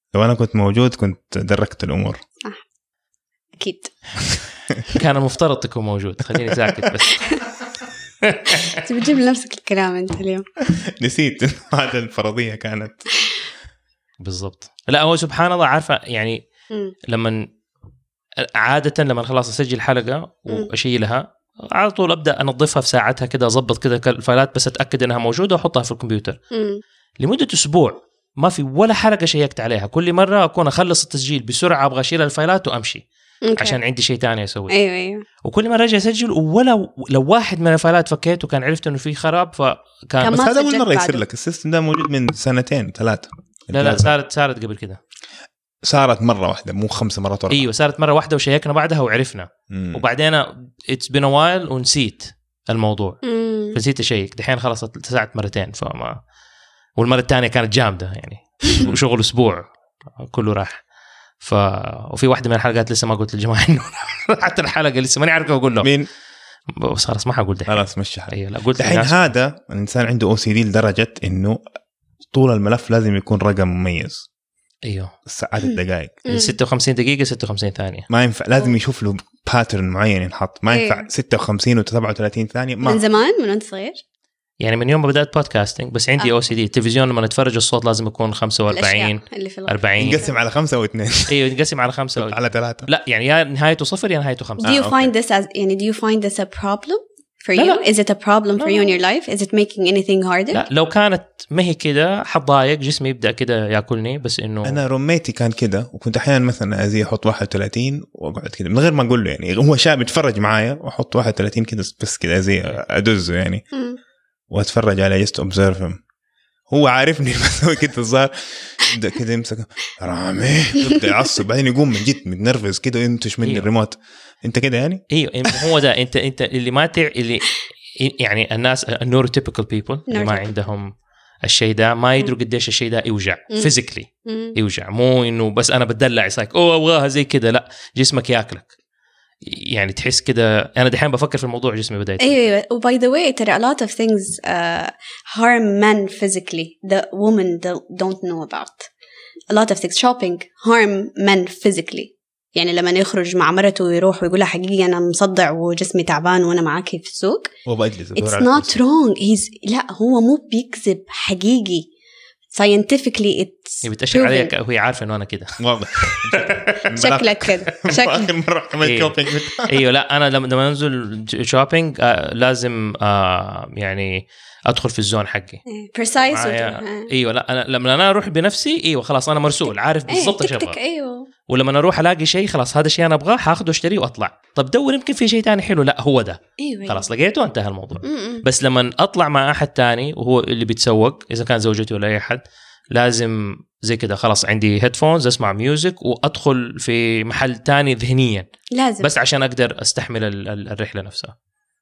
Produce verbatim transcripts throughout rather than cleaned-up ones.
لو أنا كنت موجود كنت دركت الأمور. صح أكيد. كان المفترض تكون موجود. خليني ساكت بس. أنت بتجيب لنفسك الكلام أنت اليوم. نسيت هذا الفرضية كانت بالضبط. لا هو سبحان الله عارفة يعني لما عادة لما خلاص أسجل حلقة وأشيلها على طول أبدأ أنظفها في ساعتها كده، أضبط كده الفايلات بس أتأكد أنها موجودة وأحطها في الكمبيوتر. مم. لمدة أسبوع ما في ولا حلقة شيكت عليها. كل مرة أكون أخلص التسجيل بسرعة أبغى أشيل الفايلات وأمشي أوكي. عشان عندي شيء تاني أسوي. أيوة أيوة. وكل مرة أجي أسجل ولا لو واحد من الفايلات فكيت وكان عرفت إنه في خراب فكان. بس هذا أول مرة يصير لك. السيستم ده موجود من سنتين ثلاثة. لا لا صارت صارت قبل كده. صارت مرة واحدة مو خمس مرات ورا. ايوه صارت مرة واحدة وشيكنا بعدها وعرفنا. مم. وبعدين it's been a while ونسيت الموضوع. مم. فنسيت اشيك. دحين خلاص اتساعدت مرتين فما. والمرة الثانية كانت جامدة يعني شغل اسبوع كله راح. ف وفي واحدة من الحلقات لسه ما قلت للجماعة انه حتى الحلقة لسه ماني عارف اقول له مين. بس خلاص ما حقول دحين. خلاص مشي حالي. ايوه لا قلت الحين هذا الانسان عنده او سي دي لدرجة انه طول الملف لازم يكون رقم مميز. ايوه الساعات الدقائق ستة وخمسين دقيقة ستة وخمسين ثانية ما ينفع. لازم يشوف له باترن معين ينحط. ما ينفع ستة وخمسين وسبعة وثلاثين ثانية. ما من زمان من وانت صغير يعني من يوم ما بدأت بودكاستينج. بس عندي آه. او سي دي. التلفزيون لما نتفرج الصوت لازم يكون خمسة وأربعين أربعين. ينقسم على خمسة أو اثنين. ايوه ينقسم على خمسة أو... على ثلاثة. لا يعني يا نهايته صفر يا نهايته خمسة. Do you آه، find this as يعني do you find this a problem for لا you? لا. Is it a problem for لا you in لا. your life? Is it making anything harder? لا لو كانت ما هي كده حضايق جسمي يبدأ كده ياكلني. بس انه انا روميتي كان كده وكنت احيانا مثلا ازي احط واحد وثلاثين واقعد كده من غير ما اقول له يعني هو شاب يتفرج معايا واحط واحد وثلاثين كده بس كده ازي ادزه يعني مم. واتفرج على just observe him. هو عارفني بسوي كده الظاهر يبدا كده يمسك رامي يبدا يعصب بعدين يقوم من جد متنرفز كده ينتش مني الريموت. انت كده يعني ايوه هو ده. انت انت اللي ما تع... اللي يعني الناس النيوروتيبيكال بيبل اللي ما عندهم الشيء ده ما يدروا قديش الشيء ده يوجع فيزيكلي. يوجع مو انه بس انا بدلع يسايك اوه ابغاها زي كده. لا جسمك ياكلك يعني تحس كده. انا دحين بفكر في الموضوع جسمي بدأ يتفكر. ايوه و by the way ترى a lot of things uh, harm men physically the women don't know about. A lot of things shopping harm men physically. يعني لما يخرج مع مرته ويروح ويقول لها حقيقي أنا مصدع وجسمي تعبان وأنا معاكي في السوق it's not wrong. he's لا هو مو بيكذب حقيقي scientifically it's بتأشر عليك وهي عارفة إنه أنا كده واضح. شكلك كده آخر مرة عملت شوبينج. أيوة لا أنا لما لما أنزل شوبينج آه لازم آه يعني أدخل في الزون حقي precise. أيوة لا أنا لما أنا أروح بنفسي أيوة خلاص أنا مرسول عارف بالضبط إيش أبغى. أيوة. ولما أروح ألاقي شيء خلاص هذا الشيء أنا أبغاه هاخده أشتريه وأطلع. طب دور يمكن في شيء تاني حلو. لا هو ده. أيوة. خلاص لقيته انتهى الموضوع. م-م. بس لما أطلع مع أحد تاني وهو اللي بيتسوق إذا كان زوجتي ولا أي أحد لازم زي كده خلاص عندي هيدفونز أسمع ميوزك وأدخل في محل تاني ذهنيا لازم بس عشان أقدر أستحمل ال- ال- الرحلة نفسها.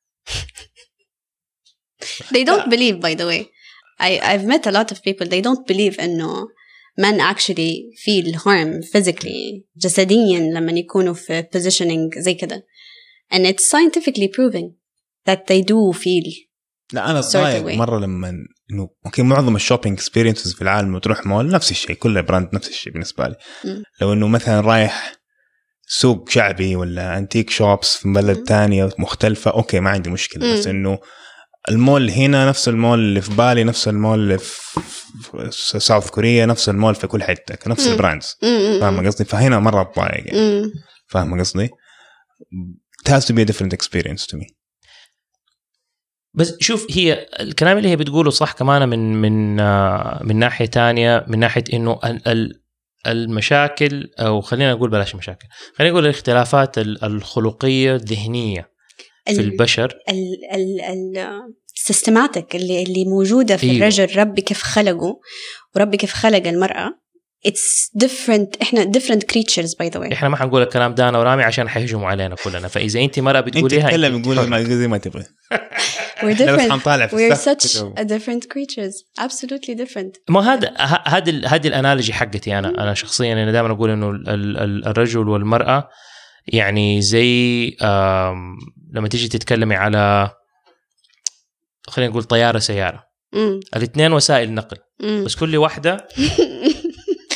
They don't believe by the way. I, I've met a lot of people they don't believe إنه men actually feel harm physically جسديا لما يكونوا في positioning زي كده. And it's scientifically proven that they do feel. لا أنا ضايق مرة لما إنه أوكي معظم الشوبينج experiences في العالم وتروح مول نفس الشيء كل براند نفس الشيء بالنسبة لي. م. لو إنه مثلا رايح سوق شعبي ولا أنتيك شوبس في بلد تانية مختلفة أوكي ما عندي مشكلة. م. بس إنه المول هنا نفس المول اللي في بالي نفس المول اللي في ساوث كوريا نفس المول في كل حتة نفس البراندز. فاهم قصدي؟ فهنا مرة ضايق يعني. فاهم قصدي؟ It has to be a different experience to me. بس شوف هي الكلام اللي هي بتقوله صح كمان من من من ناحية تانية من ناحية إنه المشاكل أو خلينا نقول بلاش مشاكل خلينا نقول الاختلافات الخلقية الذهنية في البشر ال ال ال systematic اللي اللي موجودة في أيوه. الرجل ربي كيف خلقه وربي كيف خلق المرأة it's different. إحنا different creatures by the way. إحنا ما حنقول الكلام ده أنا ورامي عشان حيهجموا علينا كلنا. فإذا أنت مرأة بتقوليها أنت تكلم يقولي ما زي ما تبغى. We're different. We're such a different creatures. Absolutely different. ما هذا هذا هذه الأنالوجي حقتي أنا أنا شخصيا أنا دائما أقول إنه الرجل والمرأة يعني زي لما تيجي تتكلمي على خلينا نقول طيارة سيارة. الاثنين وسائل نقل. مم. بس كل واحدة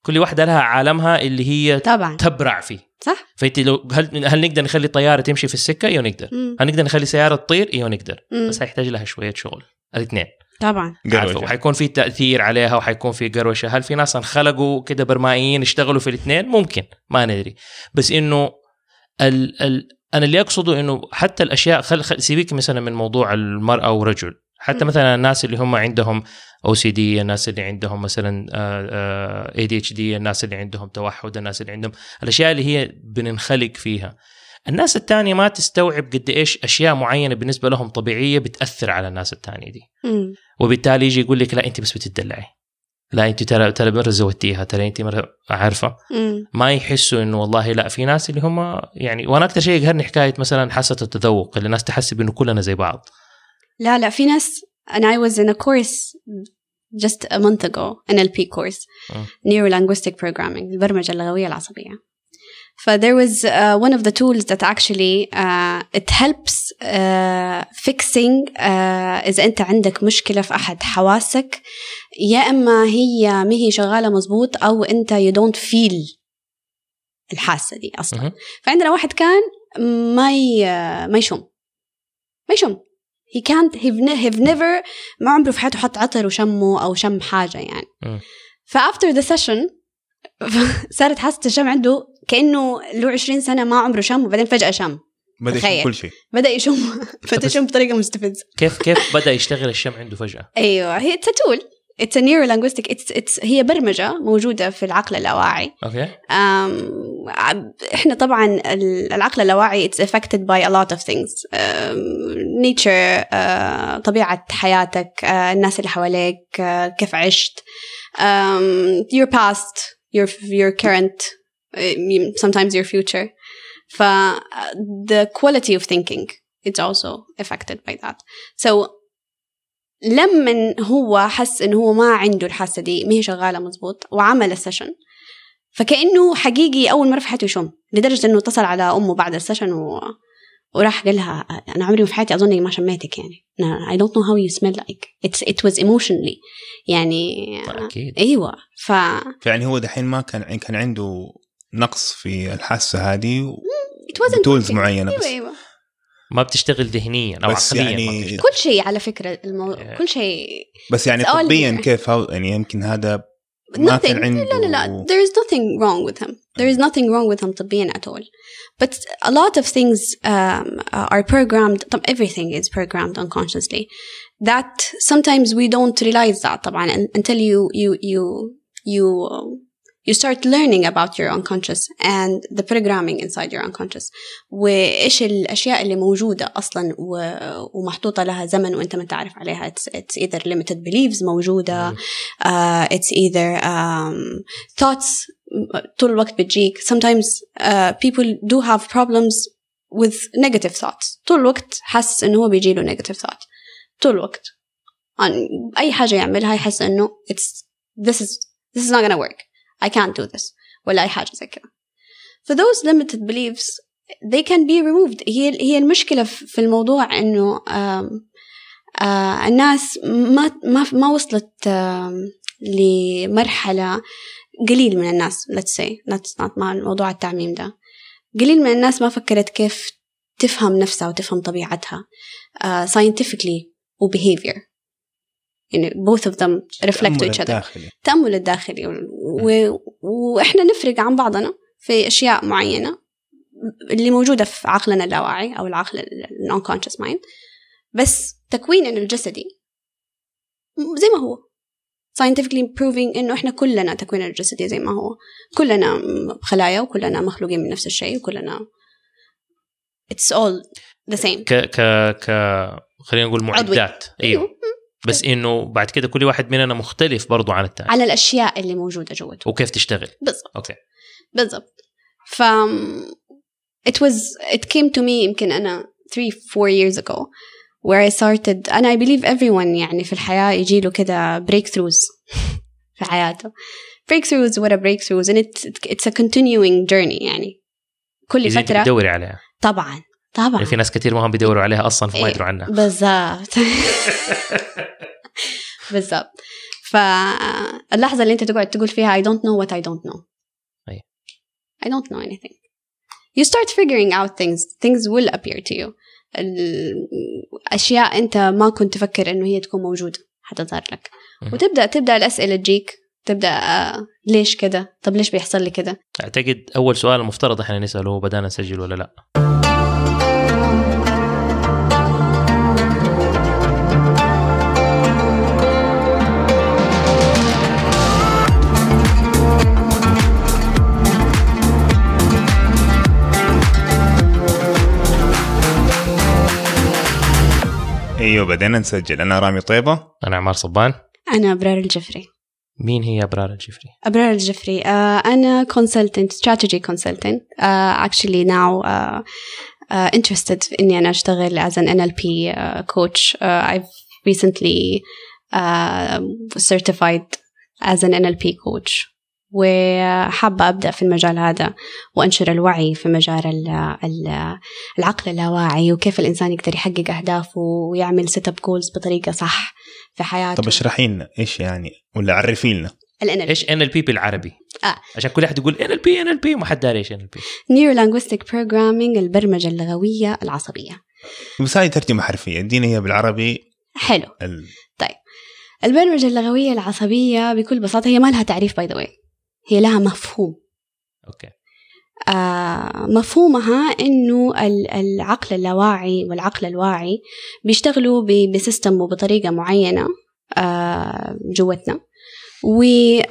كل واحدة لها عالمها اللي هي طبعا تبرع فيه صح. فأنت لو هل هل نقدر نخلي طيارة تمشي في السكة؟ ايوه نقدر. مم. هل نقدر نخلي سيارة تطير؟ ايوه نقدر. مم. بس هيحتاج لها شوية شغل الاثنين طبعا. وحيكون في تأثير عليها وحيكون في قروشة. هل في ناس انخلقوا كده برمائيين يشتغلوا في الاثنين؟ ممكن، ما ندري. بس إنه ال ال أنا اللي أقصده إنه حتى الأشياء خل, خل سيبيك مثلا من موضوع المرأة ورجل، حتى مثلا الناس اللي هم عندهم أو سي دي، الناس اللي عندهم مثلا إيه دي إتش دي، الناس اللي عندهم توحد، الناس اللي عندهم الأشياء اللي هي بننخلق فيها. الناس التانية ما تستوعب قد إيش أشياء معينة بالنسبة لهم طبيعية بتأثر على الناس التانية دي. م. وبالتالي يجي يقول لك لا أنت بس بتدلعي، لا أنت ترى ترى مرة زودتيها، ترى أنت مرة عارفة. م. ما يحسوا إنه والله لا، في ناس اللي هم يعني. وأنا أكتر شيء يقهرني حكاية مثلا حاسة التذوق، اللي الناس تحسب إنه كلنا زي بعض. لا لا، في ناس. and I was in a course just a month ago, N L P course, uh. Neuro-linguistic programming, البرمجة اللغوية العصبية. So there was uh, one of the tools that actually uh, it helps uh, fixing uh, إذا أنت عندك مشكلة في أحد حواسك، يا إما هي ما هي شغالة مزبوط أو أنت you don't feel الحاسة دي أصلا. uh-huh. فعندنا واحد كان ما ي... ما يشم ما يشم he can't have never ما عمره في حياته حط عطر وشمه أو شم حاجة يعني. uh. فafter the session صارت حاسة الشم عنده كأنه له عشرين سنة ما عمره شم، وبعدين فجأة شم، بدأ يشم كل شيء، بدأ يشم فتشم بطريقة مستفزة. كيف كيف بدأ يشتغل الشم عنده فجأة؟ أيوة، هي it's a tool, it's a neuro-linguistic, it's it's هي برمجة موجودة في العقل اللاواعي. أوكي. um, إحنا طبعًا العقل اللاواعي it's affected by a lot of things, um, nature, uh, طبيعة حياتك, uh, الناس اللي حواليك, uh, كيف عشت, um, your past, your your current, sometimes your future. ف the quality of thinking it's also affected by that. So لما هو حس إنه هو ما عنده الحاسة دي، ما هي شغالة مزبوط، وعمل السيشن، فكأنه حقيقي أول مرة في حياته يشم، لدرجة إنه اتصل على أمه بعد السيشن و... وراح قال لها أنا عمري في حياتي أظن ما شميتك يعني. I don't know how you smell like. It's it was emotionally يعني. أكيد. أيوة. ف يعني هو دحين ما كان كان عنده نقص في الحاسة هذه بتولز معينة بس. أيوة. ما بتشتغل ذهنيا أو عقليا يعني كل شيء على فكرة المو... yeah. كل شيء. بس يعني طبيا كيف يعني يمكن هذا ما كان عنده. لا لا لا there is nothing wrong with him. There is nothing wrong with him طبيا at all. But a lot of things um, are programmed. Everything is programmed unconsciously. That sometimes we don't realize that طبعا until you you you you you start learning about your unconscious and the programming inside your unconscious. وإيش الأشياء اللي موجودة أصلاً ومحطوطة لها زمن وأنت ما تعرف عليها. It's, it's either limited beliefs موجودة. uh, it's either um, thoughts طول الوقت بتجيك. Sometimes uh, people do have problems with negative thoughts. طول الوقت حاسس إنه هو بيجيله negative thought. طول الوقت عن أي حاجة يعملها يحس إنه it's this is this is not gonna work. I can't do this ولا أي حاجة زي كده. For those limited beliefs they can be removed. هي هي المشكلة في الموضوع إنه آم آم الناس ما ما ما وصلت لمرحلة. قليل من الناس let's say let's not مع موضوع التعميم ده. قليل من الناس ما فكرت كيف تفهم نفسها وتفهم طبيعتها uh, scientifically و behavior. يعني both of them reflect to each other. الداخلي. تأمل الداخلي و... وإحنا نفرق عن بعضنا في أشياء معينة اللي موجودة في عقلنا اللاواعي أو العقل non-conscious mind. بس تكويننا الجسدي زي ما هو scientifically proving إنه إحنا كلنا تكويننا الجسدي زي ما هو. كلنا خلايا وكلنا مخلوقين من نفس الشيء وكلنا it's all the same. ك ك ك خلينا نقول معدات. أيوه. بس إنه بعد كده كل واحد مننا مختلف برضو عن التاني على الأشياء اللي موجودة جوته وكيف تشتغل بالضبط. أوكي بالضبط. ف it was it came to me يمكن أنا three four years ago where I started and I believe everyone يعني في الحياة يجيله كده breakthroughs في حياته. breakthroughs what a breakthroughs and it, it's a continuing journey يعني كل فترة تدوري عليها. طبعا طبعا يعني في ناس كتير ما هم بيدوروا عليها أصلا فما يدروا عنها. بالضبط. بالضبط. فاللحظة اللي أنت تقعد تقول فيها I don't know what I don't know أي. I don't know anything you start figuring out things things will appear to you الأشياء أنت ما كنت تفكر إنه هي تكون موجودة حتظهر لك وتبدأ تبدأ الأسئلة تجيك تبدأ آه ليش كده طب ليش بيحصل لي كده. أعتقد أول سؤال المفترض إحنا نسأله بدأنا نسجل ولا لأ. ايوه بدينا نسجل. انا رامي طيبه. انا عمار صبان. انا ابرار الجفري. مين هي ابرار الجفري؟ ابرار الجفري uh, انا consultant strategy consultant uh, actually now uh, uh, interested في اني انا اشتغل as an N L P uh, coach. uh, I've recently uh, certified as an N L P coach وحابة أبدأ في المجال هذا وأنشر الوعي في مجال العقل اللاواعي وكيف الإنسان يقدر يحقق أهدافه ويعمل سيت اب جولز بطريقة صح في حياته. طب اشرحي لنا إيش يعني ولا عرفي لنا إيش إن إل بي بالعربي؟ آه. عشان كل أحد يقول إن إل بي إن إل بي وما حد داري إيش إن إل بي. Neuro Linguistic Programming البرمجة اللغوية العصبية. بس هاي ترجمة حرفية ادينا هي بالعربي. حلو. ال... طيب البرمجة اللغوية العصبية بكل بساطة هي ما لها تعريف by the way. هي لها مفهوم. أوكي. آه مفهومها إنه العقل اللاواعي والعقل الواعي بيشتغلوا بسيستم وبطريقة معينة آه جوتنا وفي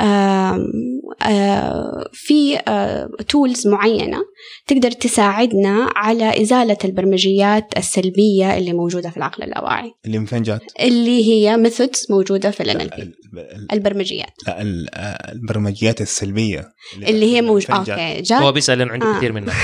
تولز معينة تقدر تساعدنا على إزالة البرمجيات السلبية اللي موجودة في العقل اللاواعي. اللي من فين جات؟ اللي هي ميثودز موجودة في ال إن إل بي. البرمجيات. لا البرمجيات السلبية اللي, اللي هي موجودة. أوكي جات. هو بيسأل إنه عنده آه. كثير منها.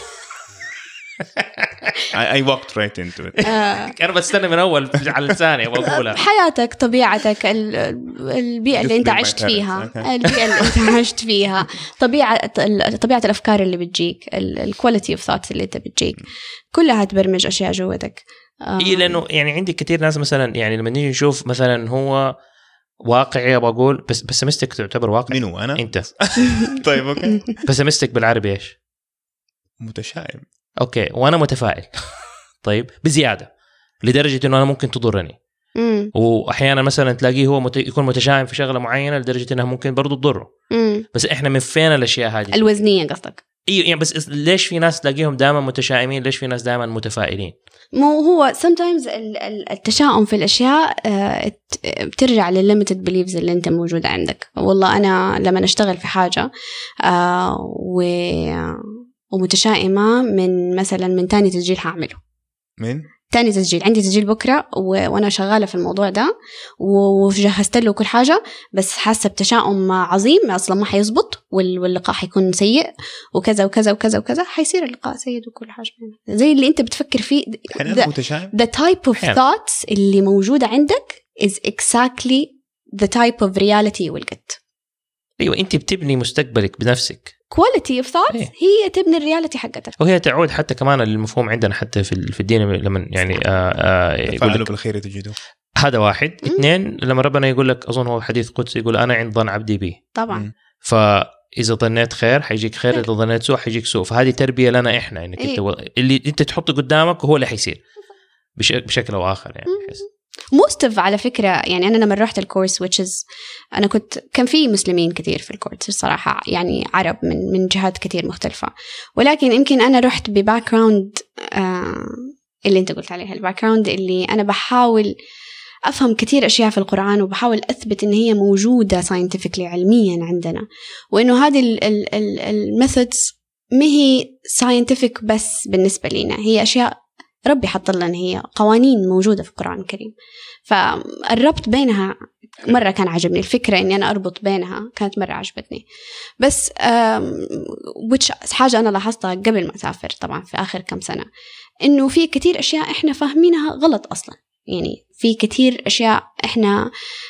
I walked right into it. أنا بستنى من أول على لساني وأقولها. حياتك طبيعتك البيئة اللي أنت عشت فيها البيئة اللي أنت عشت فيها طبيعة طبيعة الأفكار اللي بتجيك الquality of thoughts اللي أنت بتجيك كلها تبرمج أشياء جوتك. إيه لأنه يعني عندي كثير ناس مثلا يعني لما نيجي نشوف مثلا هو واقعي بقول بس بسمستك تعتبر واقعي. منو أنا؟ أنت. طيب أوكي. بسمستك بالعربي إيش؟ متشائم. أوكي وأنا متفائل. طيب بزيادة لدرجة إنه أنا ممكن تضرني. مم. وأحيانا مثلا تلاقيه هو مت... يكون متشائم في شغلة معينة لدرجة إنها ممكن برضو تضره. مم. بس إحنا من فين الأشياء هذه؟ الوزنية قصدك؟ إيه يعني بس ليش في ناس تلاقيهم دائما متشائمين ليش في ناس دائما متفائلين؟ مو هو sometimes التشاؤم في الأشياء بترجع للليميتد بليفز اللي أنت موجودة عندك. والله أنا لما أشتغل في حاجة و ومتشائمة من مثلا من تاني تسجيل هعمله من تاني تسجيل عندي تسجيل بكرة و... وأنا شغالة في الموضوع ده وجهزت له كل حاجة بس حاسة بتشاؤم عظيم أصلا ما حيزبط وال... واللقاء حيكون سيء وكذا وكذا وكذا وكذا حيصير اللقاء سيء وكل حاجة زي اللي أنت بتفكر فيه the, متشائم the type of حين. thoughts اللي موجودة عندك is exactly the type of reality you will get. أيوة أنت بتبني مستقبلك بنفسك. quality of thoughts إيه؟ هي تبني الرياليتي حقتك وهي تعود حتى كمان المفهوم عندنا حتى في في الدين لما يعني فعلوا بالخير تجدوه. هذا واحد م- اثنين لما ربنا يقول لك أظن هو حديث قدسي يقول أنا عند ظن عبدي بي طبعا م- فإذا ظنيت خير حيجيك خير إذا ظنيت سوء حيجيك سوء. فهذه تربية لنا إحنا إنك إيه؟ أنت اللي أنت تحطه قدامك هو اللي حيصير بش... بشكل أو آخر يعني م- موستف على فكرة. يعني أنا لما رحت الكورس which is أنا كنت كان في مسلمين كثير في الكورس الصراحة يعني عرب من من جهات كثير مختلفة ولكن يمكن أنا رحت بباك جراوند آه اللي أنت قلت عليها الباك جراوند اللي أنا بحاول أفهم كثير أشياء في القرآن وبحاول أثبت إن هي موجودة scientifically علميا عندنا وإنه هذه الميثودز ما هي scientific بس بالنسبة لنا هي أشياء ربي حط لنا هي قوانين موجودة في القرآن الكريم. فالربط بينها مرة كان عجبني الفكرة إني أنا أربط بينها كانت مرة عجبتني. بس which حاجة أنا لاحظتها قبل ما أسافر طبعا في آخر كم سنة إنه في كتير أشياء إحنا فاهمينها غلط أصلا. يعني في كتير أشياء إحنا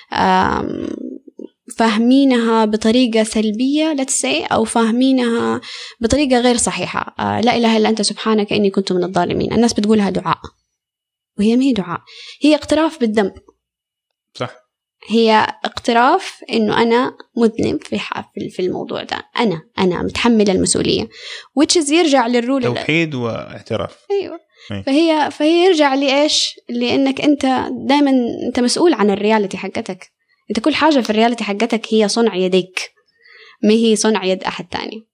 فاهمينها بطريقة سلبية let's say أو فاهمينها بطريقة غير صحيحة. آه لا إله إلا أنت سبحانك إني كنت من الظالمين. الناس بتقولها دعاء وهي ما هي دعاء هي اقتراف بالذنب. صح. هي اقتراف إنه أنا مذنب في في الموضوع ده، أنا أنا متحمل المسؤولية which is يرجع للرول توحيد واعتراف. أيوة. فهي فهي يرجع لإيش، لأنك أنت دائما أنت مسؤول عن الرياليتي حقتك. أنت كل حاجة في الرياليتي حقتك هي صنع يديك، ما هي صنع يد أحد تاني،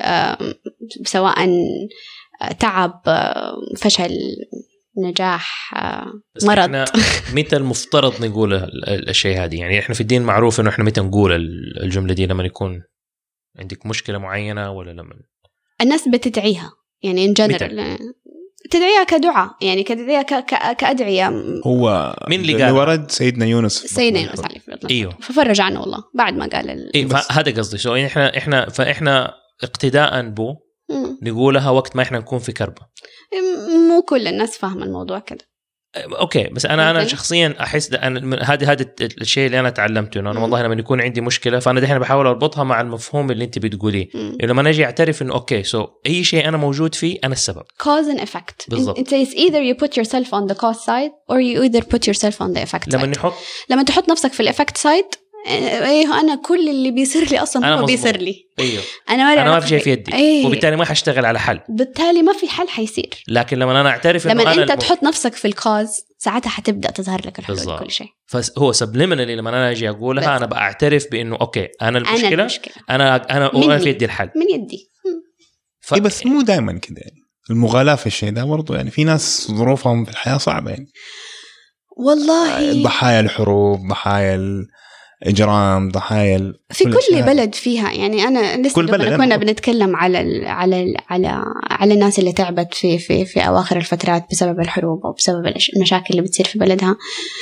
سواء تعب، فشل، نجاح، مرض. متى المفترض نقول الشيء هذه؟ يعني إحنا في الدين معروف إنه إحنا متى نقول الجملة دي؟ لما يكون عندك مشكلة معينة ولا لما الناس بتدعيها؟ يعني إن جنرال تدعيها كدعاء، يعني كدعيها كأدعية. هو من اللي قال؟ ورد سيدنا يونس سيدنا يونس عليه الصلاة أيوه. ففرج عنه والله بعد ما قال ال... إيه هذا قصدي. سو إحنا إحنا فإحنا اقتداء بو نقولها وقت ما إحنا نكون في كربة. مو كل الناس فاهمة الموضوع كده. اوكي بس انا انا شخصيا احس انا هذا هذا الشيء اللي انا تعلمته انه انا والله لما يكون عندي مشكله فانا دحين بحاول اربطها مع المفهوم اللي انت بتقوليه، لما نجي اعترف انه اوكي سو اي شيء انا موجود فيه انا السبب. cause and effect. بالضبط. It says either you put yourself on the cause side or you either put yourself on the effect لما side. نحط لما تحط نفسك في الeffect side، ايه انا كل اللي بيصير لي اصلا هو بيصير لي. ايوه انا ما انا ما في شيء في يدي. أيه. وبالتالي ما حاشتغل على حل، بالتالي ما في حل حيصير. لكن لما انا اعترف لما انه انت أنا تحط نفسك في الكاز ساعتها حتبدا تظهر لك الحلول بالزبط. كل شيء. فهو سبليمينالي لما انا اجي اقولها بالزبط. انا بعترف بانه اوكي انا المشكله انا المشكلة. انا انا, أنا في يدي الحل من يدي. ف... بس مو دائما كده يعني المغالاة في الشيء ده برضو، يعني في ناس ظروفهم في الحياه صعبه يعني والله، ضحايا الحروب، ضحايا الإجرام، ضحايا في كل, كل بلد فيها. يعني أنا لسه كنا أنا بنتكلم على ال على ال على على الناس اللي تعبت في في في أواخر الفترات بسبب الحروب أو بسبب المشاكل اللي بتصير في بلدها.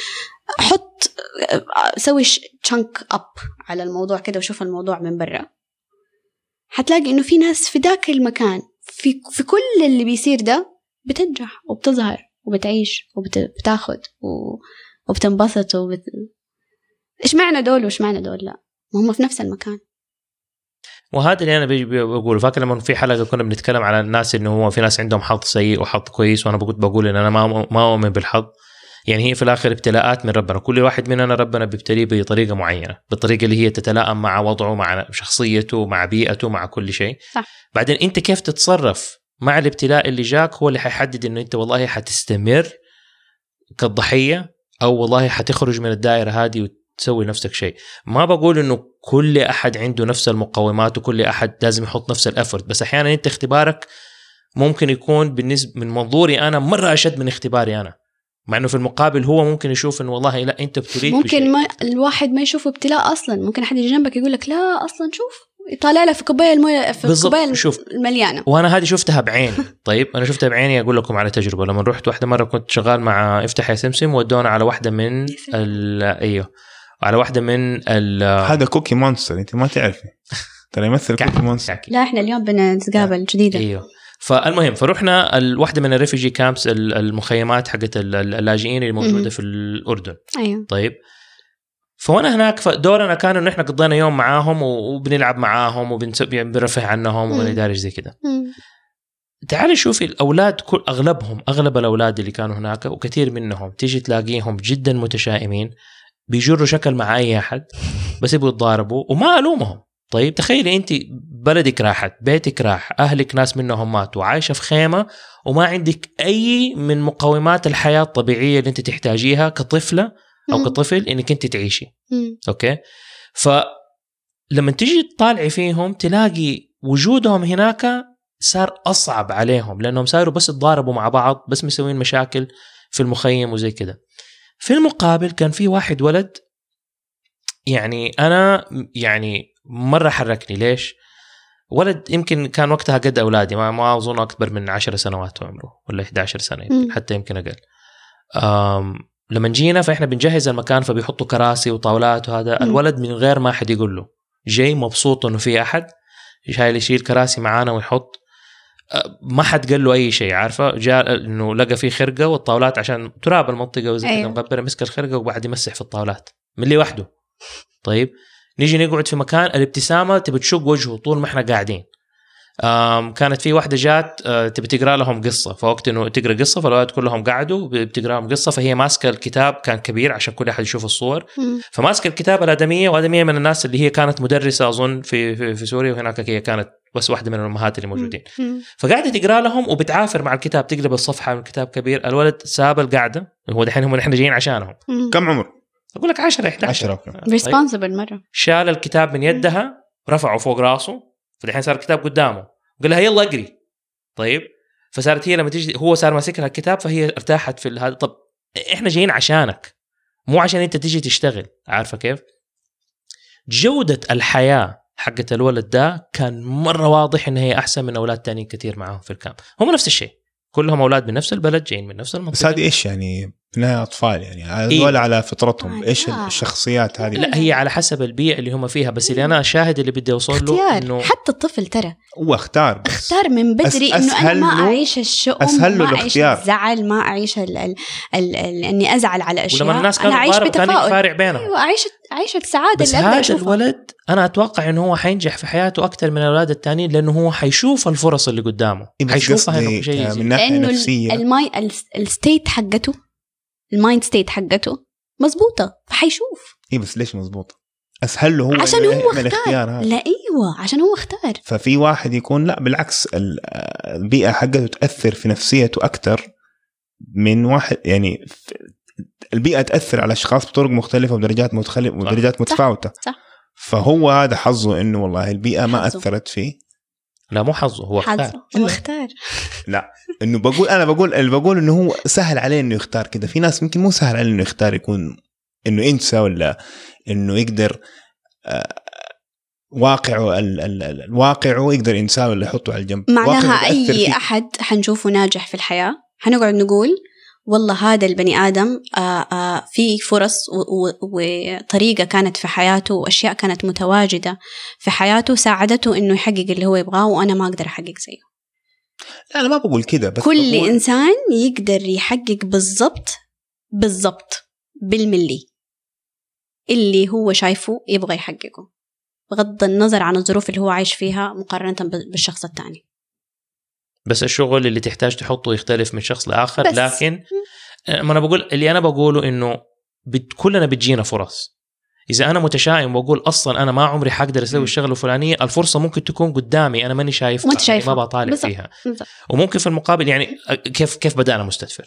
حط سوي تشانك أب على الموضوع كده وشوف الموضوع من برا، هتلاقي إنه في ناس في ذاك المكان في في كل اللي بيصير ده بتنجح وبتظهر وبتعيش وبتاخد وبتنبسط وبت... إيش معنى دول وإيش معنى دول؟ لا، هم في نفس المكان. وهذا اللي أنا بيجي بقول. فاكر لما في حلقة كنا بنتكلم على الناس إنه هو في ناس عندهم حظ سيء وحظ كويس، وأنا بقول بقول إن أنا ما ما أؤمن بالحظ. يعني هي في الآخر ابتلاءات من ربنا، كل واحد مننا ربنا بيبتليه بطريقة معينة، بالطريقة اللي هي تتلائم مع وضعه، مع شخصيته، مع بيئته، مع كل شيء. صح. بعدين أنت كيف تتصرف مع الابتلاء اللي جاك هو اللي حيحدد إنه أنت والله حتستمر كالضحية أو والله حتخرج من الدائرة هذه تسوي نفسك شيء. ما بقول إنه كل أحد عنده نفس المقومات وكل أحد لازم يحط نفس الأفرت، بس أحيانا أنت اختبارك ممكن يكون بالنسبة من منظوري أنا مرة أشد من اختباري أنا، مع إنه في المقابل هو ممكن يشوف إنه والله لا أنت ابتليت ممكن بشيء. ما الواحد ما يشوف ابتلاء أصلا، ممكن أحد يجي جنبك يقول لك لا أصلا شوف يطالع له في كوباية المويه في الكوباية المليانة. وأنا هذه شفتها بعيني. طيب أنا شفتها بعيني، أقول لكم على تجربة. لما رحت واحدة مرة كنت شغال مع افتح يا سمسم ودونا على واحدة من ال أيوه على واحدة من ال هذا كوكي مونستر أنت ما تعرفي ترى يمثل كوكي مونستر. لا إحنا اليوم بنتقابل جديدة. أيوه. فالمهم فرحنا الواحدة من الريفيجي كامبس، المخيمات حقت اللاجئين اللي موجودة في الأردن. أيوه. طيب فوانا هناك دورنا كان انه احنا قضينا يوم معاهم وبنلعب معاهم وبنرفه عنهم وبندارج زي كده. تعالي شوفي الاولاد كل اغلبهم اغلب الاولاد اللي كانوا هناك وكثير منهم تيجي تلاقيهم جدا متشائمين، بيجروا شكل مع اي احد بس يبغوا يتضاربوا وما الومهم. طيب تخيلي انت بلدك راحت، بيتك راح، اهلك ناس منهم ماتوا، عايشه في خيمه وما عندك اي من مقومات الحياه الطبيعيه اللي انت تحتاجيها كطفله أو كطفل إنك أنت تعيشي. مم. أوكي. فلما تيجي تطالعي فيهم تلاقي وجودهم هناك صار أصعب عليهم، لأنهم صاروا بس يتضاربوا مع بعض، بس مسوين مشاكل في المخيم وزي كده. في المقابل كان في واحد ولد يعني أنا يعني مرة حركني. ليش؟ ولد يمكن كان وقتها قد أولادي، ما ما أظن أكبر من عشر سنوات عمره ولا إحدى عشرة سنة يمكن، حتى يمكن أقل. أم لما جينا فإحنا بنجهز المكان فبيحطوا كراسي وطاولات وهذا. م. الولد من غير ما أحد يقول له جاي مبسوط إنه في أحد شايل يشيل كراسي معانا ويحط، ما حد قال له أي شيء. عارفة جاء إنه لقى فيه خرقة والطاولات عشان تراب المنطقة وزي كده. أيوه. مغبرة مسك الخرقة وبعد يمسح في الطاولات من اللي وحده. طيب نيجي نقعد في مكان الابتسامة تبي تشق وجهه طول ما إحنا قاعدين. كانت في واحدة جات تبي تقرأ لهم قصة، فوقت إنه تقرأ قصة فالأولاد كلهم قعدوا بتقرأ لهم قصة، فهي ماسكة الكتاب كان كبير عشان كل أحد يشوف الصور، فماسكة الكتاب الآدمية، وآدمية من الناس اللي هي كانت مدرسة أظن في في, في سوريا، وهناك هي كانت بس واحدة من الأمهات اللي موجودين، فقاعدة تقرأ لهم وبتعافر مع الكتاب، تقلب الصفحة من الكتاب كبير. الولد ساب القعدة، هو دحين هم نحن جايين عشانهم. كم عمر؟ أقول لك عشرة إحدى عشرة. responsible مرة. شال الكتاب من يدها رفعه فوق راسه، فدحين صار الكتاب قدامه، قال لها يلا اقري. طيب فصارت هي لما تيجي هو صار ماسك لها الكتاب فهي ارتاحت في هذا. طب احنا جايين عشانك مو عشان انت تيجي تشتغل، عارفه كيف؟ جودة الحياة حقت الولد ده كان مرة واضح ان هي احسن من اولاد تانيين كتير معاهم في الكامب. هم نفس الشيء، كلهم اولاد من نفس البلد جايين من نفس المنطقة. بس هذه ايش يعني؟ انها اطفال يعني هذول على فطرتهم. ايش الشخصيات هذه؟ لا هي على حسب البيئه اللي هم فيها. بس اللي انا شاهد اللي بدي اوصل له انه حتى الطفل ترى هو اختار اختار من بدري انه انا ما اعيش الشؤم، ما اعيش الزعل، ما اعيش ال ال ال ال اني ازعل على اشياء. ولما الناس كانوا اعيش بتفاؤل فارع بينهم، ايوه اعيش عيشه السعاده بس اللي هذا الولد انا اتوقع انه هو حينجح في حياته اكثر من الاولاد الثانيين، لانه هو حيشوف الفرص اللي قدامه، حيشوفها انه شيء من ناحيه نفسيه. الماي الستيت حقته، المايند ستيت حقته مزبوطة، فحيشوف. إيه بس ليش مزبوطة؟ أسهل له هو عشان هو اختار. هذا. لا أيوة عشان هو اختار. ففي واحد يكون لا بالعكس البيئة حقته تأثر في نفسيته أكتر من واحد، يعني البيئة تأثر على أشخاص بطرق مختلفة وبدرجات مختلفة وبدرجات متفاوتة. صح. صح. فهو هذا حظه إنه والله البيئة ما حظه. أثرت فيه. لا مو حظه، هو اختار. هو اختار. لا انه بقول انا بقول اللي بقول انه هو سهل عليه انه يختار كده. في ناس ممكن مو سهل عليه انه يختار، يكون انه ينسى ولا انه يقدر آه واقعه ال ال الواقعه يقدر ينساه ولا يحطه على الجنب. معناها اي احد حنشوفه ناجح في الحياة حنقعد نقول والله هذا البني آدم آآ آآ في فرص وطريقة كانت في حياته وأشياء كانت متواجدة في حياته ساعدته إنه يحقق اللي هو يبغاه، وأنا ما أقدر أحقق زيه. لا أنا ما بقول كده، بس كل بقول... إنسان يقدر يحقق بالضبط بالضبط بالملي اللي هو شايفه يبغى يحققه، بغض النظر عن الظروف اللي هو عايش فيها مقارنة بالشخص الثاني. بس الشغل اللي تحتاج تحطه يختلف من شخص لآخر. بس. لكن ما أنا بقول اللي أنا بقوله إنه بت كلنا بتجينا فرص. إذا أنا متشائم وأقول أصلاً أنا ما عمري حقدر أسوي الشغلة الفلانية، الفرصة ممكن تكون قدامي أنا ماني شايفها، يعني ما بطالع فيها. بالزبط. وممكن في المقابل يعني كيف كيف بدأنا مستدفر،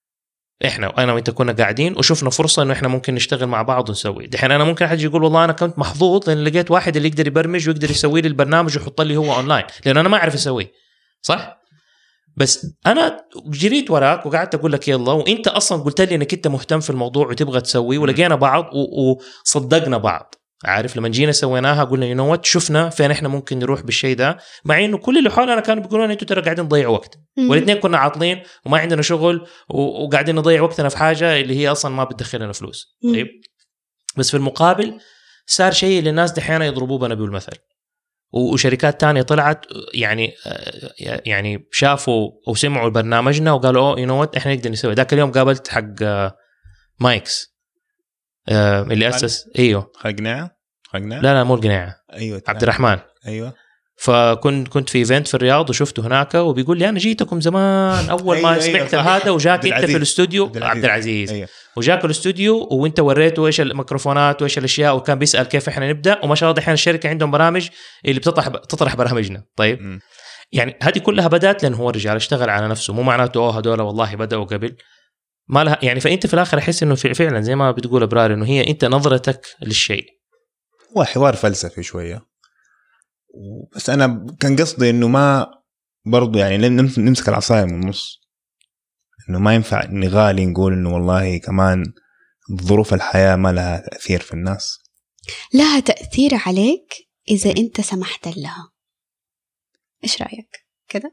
إحنا أنا وإنت كنا قاعدين وشوفنا فرصة إنه إحنا ممكن نشتغل مع بعض ونسوي. دحين أنا ممكن حد يقول والله أنا كنت محظوظ لأن لقيت واحد اللي يقدر يبرمج ويقدر يسوي لي البرنامج ويحط لي هو أونلاين، لأن أنا ما أعرف أسويه. صح؟ بس أنا جريت وراك وقعدت أقول لك يلا، وإنت أصلاً قلت لي إنك أنت مهتم في الموضوع وتبغى تسويه، ولقينا بعض وصدقنا بعض. عارف لما جينا سويناها قلنا ينوت شفنا فين إحنا ممكن نروح بالشيء ده، مع إنه كل اللي حولنا كانوا بيقولون أنتوا ترى قاعدين نضيع وقت، والاثنين كنا عاطلين وما عندنا شغل وقاعدين نضيع وقتنا في حاجة اللي هي أصلاً ما بتدخلنا فلوس. طيب بس في المقابل صار شيء اللي الناس دحينا يضربوه بنا بالمثل، وشركات تانية طلعت يعني يعني شافوا أو سمعوا برنامجنا وقالوا أوه ينوت إحنا نقدر نسوي. ذاك اليوم قابلت حق مايكس اللي أسس أيوه قناع قناع لا لا مو القناع أيوه عبد الرحمن. أيوه فكنت كنت في إيفنت في الرياض وشفته هناك وبيقول لي أنا جيتكم زمان أول ما أيوة سمعت أيوة هذا وجاك أنت في الاستوديو عبد العزيز, عبد العزيز. أيوة. وجاك الاستوديو وانت وريته ايش الميكروفونات وايش الاشياء وكان بيسال كيف احنا نبدا، وما شاء الله الحين الشركه عندهم برامج اللي بتطرح تطرح برامجنا. طيب م. يعني هذه كلها بدات لانه هو الرجال اشتغل على نفسه، مو معناته اوه هذول والله بداوا قبل ما لها يعني. فانت في الاخر احس انه فعلا زي ما بتقول ابرار انه هي انت نظرتك للشيء. هو حوار فلسفي شويه، بس انا كان قصدي انه ما برضو يعني نمسك العصايه من النص، انه ما ينفع نغالي نقول انه والله كمان ظروف الحياة ما لها تأثير في الناس. لها تأثير عليك إذا أنت سمحت لها. إيش رأيك كده؟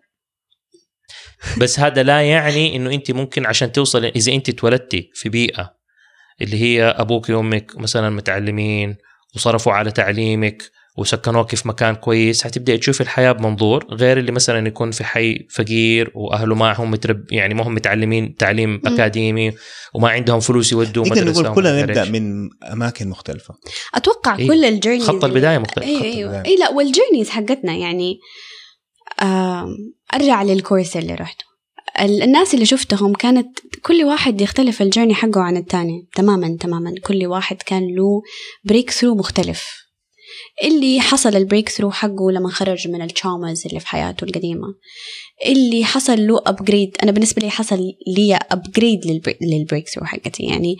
بس هذا لا يعني إنه أنت ممكن عشان توصل، إذا أنت اتولدتي في بيئة اللي هي أبوك وأمك مثلا متعلمين وصرفوا على تعليمك وسكنوك في مكان كويس، هتبدأ تشوف الحياة بمنظور غير اللي مثلا يكون في حي فقير وأهله ما هم مترب يعني ما هم متعلمين تعليم م. أكاديمي وما عندهم فلوس يودوا مدرسة. نقول كلنا نبدأ من أماكن مختلفة. أتوقع إيه؟ كل الجيرنيز خط البداية مختلف. إيه أيوة. إيه لا والجيرنيز حقتنا يعني أرجع للكورس اللي رحته. الناس اللي شفتهم كانت كل واحد يختلف الجيرني حقه عن التاني تماما تماما. كل واحد كان له بريك ثرو مختلف. اللي حصل البريك ثرو حقه لما خرج من التشامز اللي في حياته القديمة، اللي حصل له أبجريد. أنا بالنسبة لي حصل لي أبجريد للبريك ثرو حقتي. يعني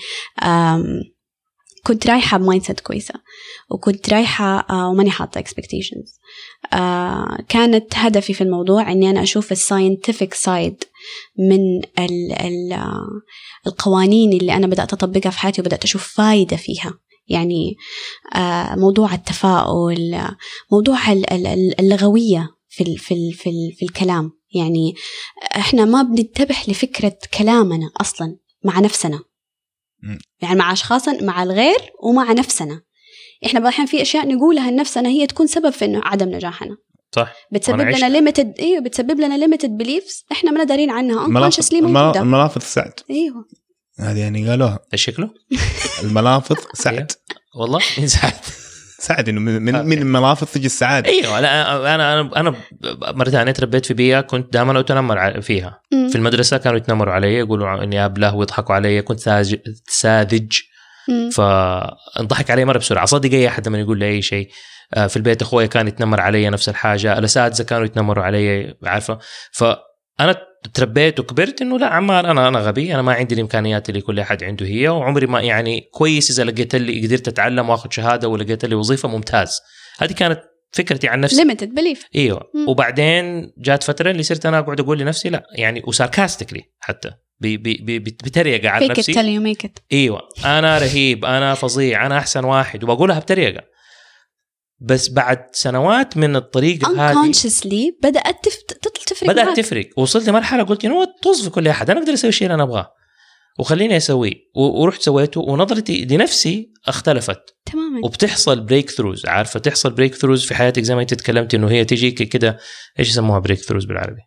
كنت رايحة بمايندسيت كويسة، وكنت رايحة وماني حاطة expectations. كانت هدفي في الموضوع أني أنا أشوف الساينتفك سايد من ال ال القوانين اللي أنا بدأت أطبقها في حياتي، وبدأت أشوف فايدة فيها. يعني موضوع التفاؤل، موضوع اللغوية في ال في ال في, ال في الكلام. يعني إحنا ما بننتبه لفكرة كلامنا أصلا مع نفسنا، يعني مع أشخاصا، مع الغير، ومع نفسنا. إحنا بحين في أشياء نقولها لنفسنا هي تكون سبب في إنه عدم نجاحنا. صح. بتسبب لنا limited إيه بتسبب لنا limited beliefs إحنا ما ندارين عنها unconsciously موجودة. الملافظ سعد. أيوه. هذه يعني قالوها. إيش شكله؟ الملافظ سعد. والله من سعد. سعد إنه من من, من الملافظ تجي السعادة. أيوه. لا أنا أنا أنا مرتين تربيت في بيئة كنت دائما أتنمر فيها. م. في المدرسة كانوا يتنمروا علي، يقولوا إني أبله ويضحكوا علي. كنت ساذج ساذج. فانضحك علي مرة بسرعة. صدق أي أحد لما يقول لي أي شيء. في البيت أخوي كان يتنمر علي نفس الحاجة، الأساتذة كانوا يتنمروا علي، عارفة. فأنا تربيت وكبرت إنه لا عمار أنا أنا غبي، أنا ما عندي الإمكانيات اللي كل أحد عنده هي، وعمري ما يعني كويس إذا لقيت لي قدرت أتعلم وأخذ شهادة ولقيت لي وظيفة ممتاز. هذه كانت فكرتي عن نفسي. limited belief. إيوه. م. وبعدين جات فترة اللي صرت أنا أقعد أقول لنفسي لا، يعني وساركاستيكلي حتى بي بي بي بتريقة على نفسي. fake it till you make it. ايوه انا رهيب، انا فظيع، انا احسن واحد، وبقولها بطريقه. بس بعد سنوات من الطريقه هذه unconsciously بدات تفرق بدات معك. تفرق. وصلت لمرحله قلت انه طز في كل احد، انا اقدر اسوي الشيء اللي انا ابغاه وخليني اسويه، ورحت سويته، ونظرتي لنفسي اختلفت تماما. وبتحصل بريك ثروز. عارفه تحصل بريك ثروز في حياتك زي ما انت تكلمتي انه هي تجي كده. ايش يسموها بريك ثروز بالعربي؟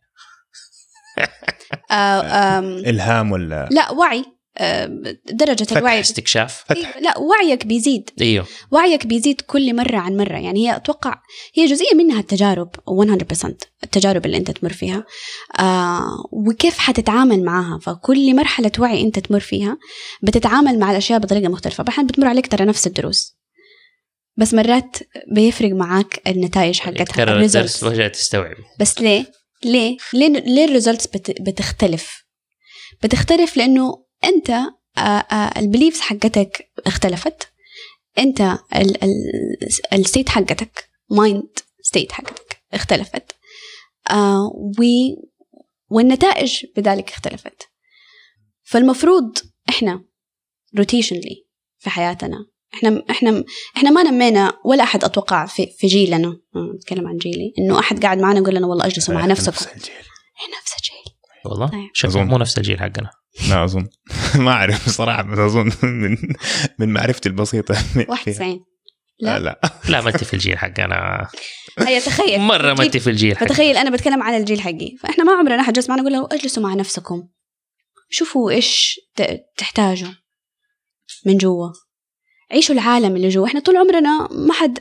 إلهام ولا لا وعي، درجة الوعي، استكشاف، فتح. لا وعيك بيزيد. ايوه وعيك بيزيد كل مرة عن مرة. يعني هي أتوقع هي جزئية منها التجارب مية بالمية التجارب اللي أنت تمر فيها، آه وكيف حتتعامل معها. فكل مرحلة وعي أنت تمر فيها بتتعامل مع الأشياء بطريقة مختلفة. بحين بتمر عليك ترى نفس الدروس، بس مرات بيفرق معاك النتائج حقتها، الريزلتس وجهة تستوعب. بس ليه ليه ليه, ليه الريزلتس بتختلف بتختلف لأنه أنت البليفز حقتك اختلفت، أنت الستيت حقتك مايند ستيت حقتك اختلفت، آه والنتائج بذلك اختلفت. فالمفروض إحنا روتيشنلي في حياتنا، إحنا إحنا إحنا ما نمينا ولا أحد أتوقع في في جيلنا، أتكلم عن جيلي، إنه أحد قاعد معنا يقول لنا والله أجلسوا مع نفسكم. نفس الجيل. إحنا نفس الجيل والله. طيب. شكله مو نفس الجيل حقنا. لا أظن. ما أعرف صراحة، بس أظن من من معرفتي البسيطة. واحد وتسعين. لا لا لا ما أنت في الجيل حقنا. هي تخيل مرة ما أنت في الجيل حقنا. فتخيل أنا بتكلم عن الجيل حقي، فإحنا ما عمرنا أحد جلس معنا نقول له أجلسوا مع نفسكم، شوفوا إيش تحتاجوا من جوا، عيشوا العالم اللي جوا. إحنا طول عمرنا ما حد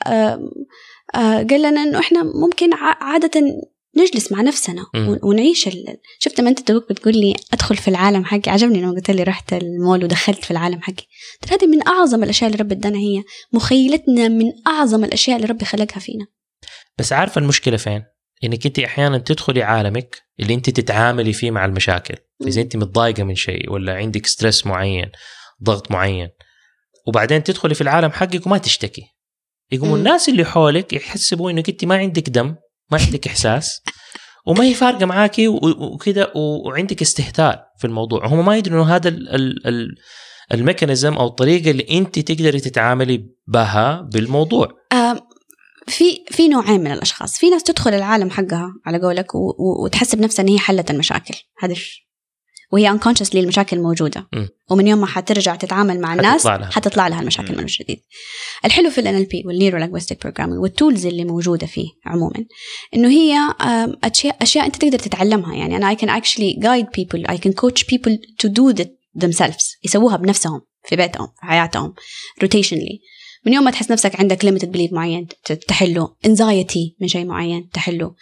قال لنا إنه إحنا ممكن عادة نجلس مع نفسنا م. ونعيش ال... شفت ما أنت دوك بتقول لي أدخل في العالم حقي، عجبني لما قلت لي رحت المول ودخلت في العالم حقي. ترى هذه من أعظم الأشياء اللي رب ادانا، هي مخيلتنا من أعظم الأشياء اللي ربي خلقها فينا. بس عارفة المشكلة فين؟ إنك أنت أحيانا تدخلي عالمك اللي أنت تتعاملي فيه مع المشاكل. إذا أنت متضايقة من شيء ولا عندك ستريس معين، ضغط معين، وبعدين تدخلي في العالم حقك وما تشتكي، يقوموا الناس اللي حولك يحسبوا إنك أنت ما عندك دم، ما عندك إحساس، وما هي فارقة معاكي وكذا، وعندك استهتار في الموضوع. هم ما يدرون إنه هذا الميكانيزم أو الطريقة اللي أنت تقدري تتعاملي بها بالموضوع. في في نوعين من الأشخاص. في ناس تدخل العالم حقها على قولك وتحسب نفسها إن هي حلت المشاكل، هذا وهي unconsciously المشاكل موجودة، م. ومن يوم ما حترجع تتعامل مع الناس حتطلع لها المشاكل من جديد. الحلو في ال إن إل بي والنيورو لينغويستيك بروجرامينج والتولز اللي موجودة فيه عموما إنه هي أشياء أشياء أنت تقدر تتعلمها. يعني أنا I can actually guide people, I can coach people to do that themselves، يسووها بنفسهم في بيتهم في حياتهم rotationally. من يوم ما تحس نفسك عندك limited belief معين تحله. anxiety من شيء معين تحله.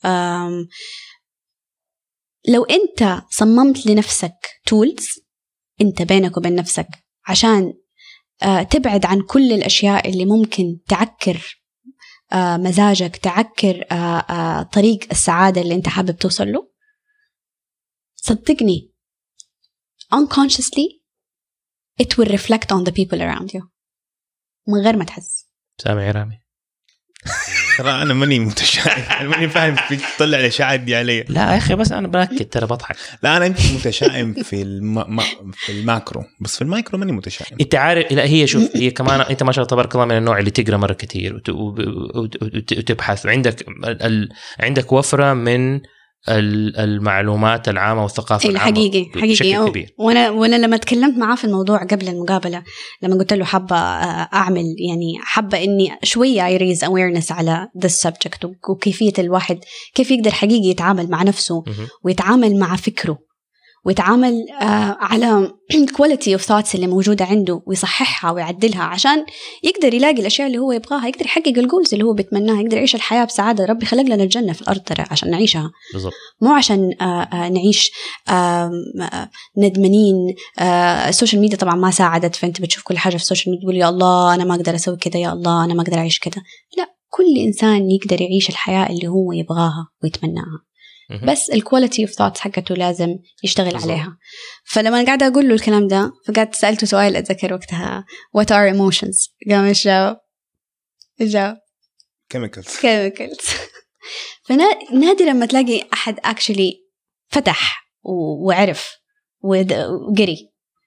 لو أنت صممت لنفسك tools أنت بينك وبين نفسك عشان تبعد عن كل الأشياء اللي ممكن تعكر مزاجك، تعكر طريق السعادة اللي أنت حابب توصل له، صدقني unconsciously it will reflect on the people around you من غير ما تحس. سامع يا رامي؟ ترى أنا ماني متشائم، أنا ماني فاهم في تطلع الأشياء دي علي. لا يا أخي بس أنا بركض ترى بضحك. لا أنا يمكن متشائم في الم... في الماكرو، بس في المايكرو ماني متشائم. أنت عارف، لا هي شوف هي كمان أنت ما شاء الله تبارك الله من النوع اللي تقرأ مرة كتير وت... وتبحث، وعندك ال... عندك وفرة من المعلومات العامة والثقافة العامة الحقيقي حقيقي. وانا وانا لما تكلمت معاه في الموضوع قبل المقابلة، لما قلت له حابة اعمل يعني حابة اني شوية I raise awareness على this subject وكيفية الواحد كيف يقدر حقيقي يتعامل مع نفسه ويتعامل مع فكره ويتعامل آه على quality of thoughts اللي موجودة عنده ويصححها ويعدلها عشان يقدر يلاقي الأشياء اللي هو يبغاها، يقدر يحقق الجولز اللي هو بتمناها، يقدر يعيش الحياة بسعادة. ربي خلق لنا الجنة في الأرض ترى عشان نعيشها بالضبط، مو عشان آه آه نعيش آه ندمانين. آه السوشيال ميديا طبعا ما ساعدت، فأنت بتشوف كل حاجة في السوشيال ميديا تقول يا الله أنا ما أقدر أسوي كده، يا الله أنا ما أقدر أعيش كده. لا، كل إنسان يقدر يعيش الحياة اللي هو يبغاها ويتمناها، بس الكواليتي اوف ثوتس حقته لازم يشتغل بالزبط. عليها. فلما قاعدة أقول له الكلام ده فقعدت سألته سؤال أتذكر وقتها what are emotions؟ قام إيش جاوب؟ إيش جاوب؟ chemicals chemicals. فنادر لما تلاقي أحد actually فتح وعرف وقري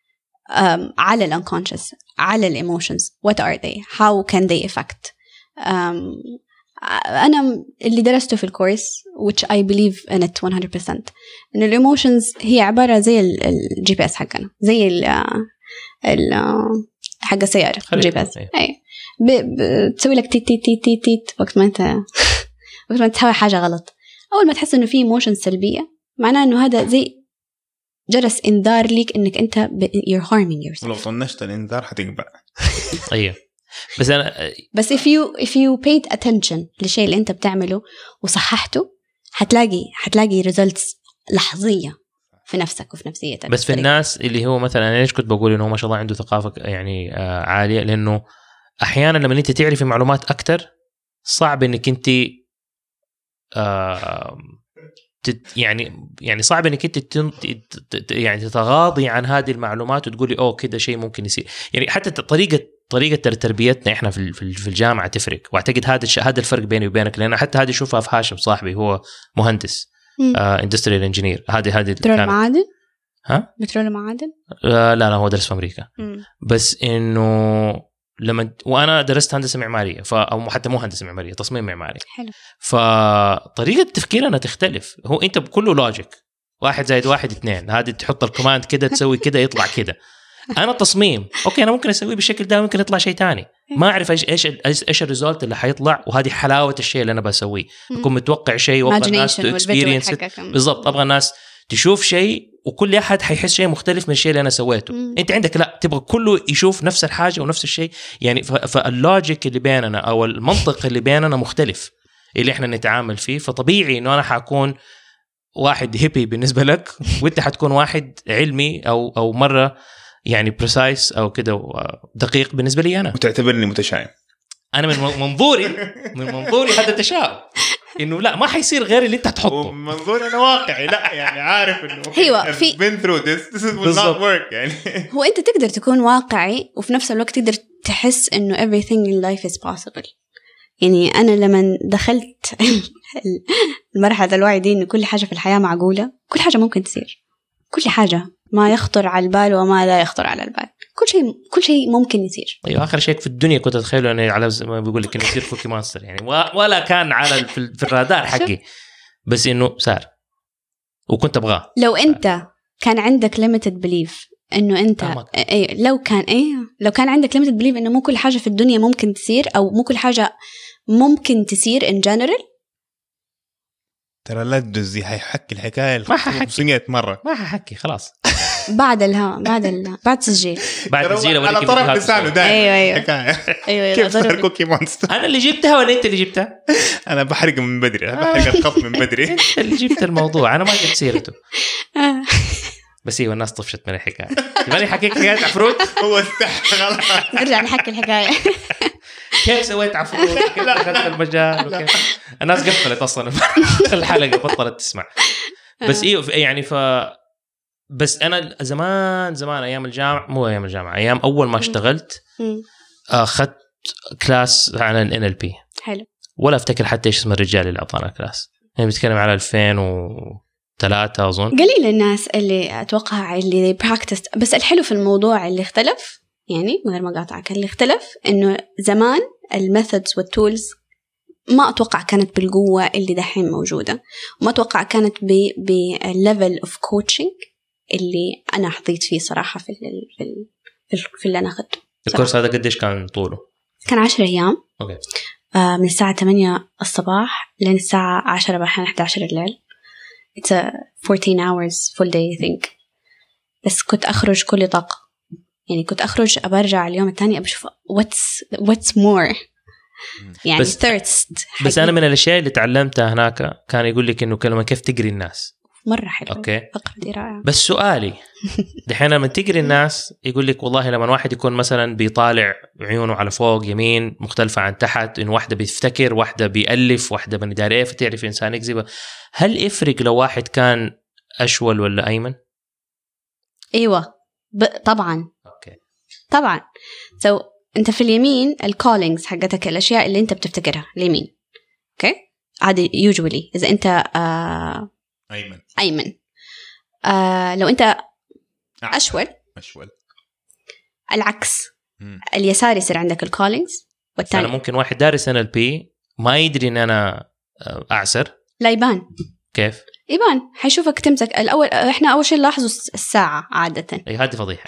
على ال unconscious، على ال emotions. what are they؟ how can they affect؟ um, أنا اللي درسته في الكورس which I believe in it one hundred percent إن الإيموشنز هي عبارة زي الجي بي إس حقنا، زي ال ال حق السيارة الجي بي إس. أي بتسوي لك تيت تيت تيت تيت تيت وقت ما أنت وقت ما تسوي حاجة غلط. أول ما تحس إنه في إيموشنز سلبية معناه إنه هذا زي جرس إنذار ليك إنك أنت you're harming yourself. ولو طنشت الإنذار حتقبع. أيه بس أنا بس if you if you paid attention للشيء اللي أنت بتعمله وصححته هتلاقي هتلاقي results لحظية في نفسك وفي نفسيتك. بس في الناس اللي هو مثلا أنا ليش كنت بقول إنه ما شاء الله عنده ثقافة يعني آه عالية، لأنه أحيانا لما أنت تعرفي معلومات أكتر صعب إنك أنت آه يعني يعني صعب إنك أنت يعني تتغاضي عن هذه المعلومات وتقولي أوه كده شيء ممكن يصير. يعني حتى طريقة طريقة تربيتنا إحنا في في الجامعة تفرق، وأعتقد هذا هذا الفرق بيني وبينك، لأن حتى هذه شوفها في هاشم صاحبي هو مهندس اندستريال انجينير. هذه هذه بترول معادن. ها بترول معادن آه لا لا هو درس في أمريكا. مم. بس إنه لما وأنا درست هندسة معمارية ف أو حتى مو هندسة معمارية، تصميم معماري. حلو. فطريقة تفكيرنا تختلف. هو أنت بكله لوجيك، واحد زائد واحد اثنين، هذه تحط الكوماند كده تسوي كده يطلع كده. أنا تصميم أوكي أنا ممكن أسويه بالشكل ده وممكن يطلع شيء تاني، ما أعرف إيش إيش إيش الريزولت اللي حيطلع، وهذه حلاوة الشيء اللي أنا بسويه. أكون متوقع شيء وأبغى الناس تو إكسبيرينس بالضبط، أبغى الناس تشوف شيء وكل أحد حيحس شيء مختلف من الشيء اللي أنا سويته. مم. أنت عندك لا تبغى كله يشوف نفس الحاجة ونفس الشيء، يعني فاللوجيك اللي بيننا أو المنطق اللي بيننا مختلف اللي إحنا نتعامل فيه. فطبيعي إنه أنا حكون واحد هيبي بالنسبة لك وأنت حتكون واحد علمي أو أو مرة يعني بريسايس أو كده دقيق بالنسبة لي أنا. وتعتبرني متشائم. أنا من منظوري من منظوري هذا تشاؤم، إنه لا ما حيصير غير اللي أنت تحطه. منظوري أنا واقعي، لا يعني عارف إنه أيوة في been through this this will not work يعني. هو أنت تقدر تكون واقعي وفي نفس الوقت تقدر تحس إنه everything in life is possible. يعني أنا لما دخلت المرحلة الوعي دي إنه كل حاجة في الحياة معقولة، كل حاجة ممكن تصير، كل حاجة ما يخطر على البال وما لا يخطر على البال، كل شيء كل شيء ممكن يصير. ايوه اخر شيء في الدنيا كنت اتخيله انه على ما بيقول لك انه يصير كوكي مانستر يعني، ولا كان على في الرادار حقي، بس انه صار وكنت ابغاه. لو انت كان عندك limited belief انه انت اي لو كان اي لو كان عندك limited belief انه مو كل حاجه في الدنيا ممكن تصير او مو كل حاجه ممكن تصير in general، ترى لا تدزي هيحكي الحكايه خمسمية مره. ما هحكي خلاص بعد الها بعد ال... بعد تسجيل بعد تسجيل على طرف لسانه دايما. ايوه ايوه كيف صار كوكي مونستر؟ انا اللي جبتها ولا انت اللي جبتها؟ انا بحرق من بدري، انا بحرق الخط من بدري. انت اللي جبت الموضوع، انا ما جبت سيرته. بس ايوه الناس طفشت من الحكايه. ماني حكيت حكايه عفروت. هو استح خلاص نرجع نحكي الحكايه. كيف سويت عفروت؟ كيف دخلت المجال؟ وكيف الناس قفلت اصلا الحلقه بطلت تسمع. بس ايه يعني ف بس انا زمان زمان ايام الجامعه، مو ايام الجامعه، ايام اول ما اشتغلت اخذت كلاس عن ال إن إل بي. حلو. ولا افتكر حتى ايش اسم الرجال اللي اعطانا كلاس، يعني بتكلم على ألفين وثلاثة اظن. قليل الناس اللي اتوقع اللي براكتس. بس الحلو في الموضوع اللي اختلف، يعني من غير ما اقاطعك، اللي اختلف انه زمان الميثودز والتولز ما اتوقع كانت بالقوه اللي دحين موجوده، وما اتوقع كانت بالليفل اوف كوتشنج اللي انا حظيت فيه صراحه في ال في في اللي انا اخذته. الكورس هذا قديش كان طوله؟ كان عشرة ايام. اوكي. آه من الساعه ثمانية الصباح لين الساعه عشرة بحين إحدى عشر الليل. it's a fourteen hours full day I think. بس كنت اخرج كل طاقه، يعني كنت اخرج ابرجع اليوم الثاني ابشوف what's what's more يعني بس, بس أنا من الأشياء اللي تعلمتها هناك كان يقول لك إنه كلمة كيف تقري الناس. مرة حلو. أوكي. فقرة رائعة. بس سؤالي دحين لما تقري الناس يقول لك والله لما واحد يكون مثلا بيطالع عيونه على فوق يمين مختلفة عن تحت، إنه واحدة بيفتكر، واحدة بيألف، واحدة من داري فتعرف إنسان يكذب. هل يفرق لو واحد كان أشول ولا أيمن؟ أيوة ب... طبعا. أوكي. طبعا. so انت في اليمين الكولينجز حقتك الاشياء اللي انت بتفتكرها اليمين. اوكي. عادي يوجولي اذا انت آه ايمن ايمن آه لو انت اشول اشول العكس. مم. اليسار يصير عندك الكولينجز والثاني. انا ممكن واحد دارس ان ال بي ما يدري ان انا اعسر. لا يبان. كيف يبان؟ حيشوفك تمسك الاول. احنا اول شيء نلاحظوا الساعه عاده. اي هذه فضيحه.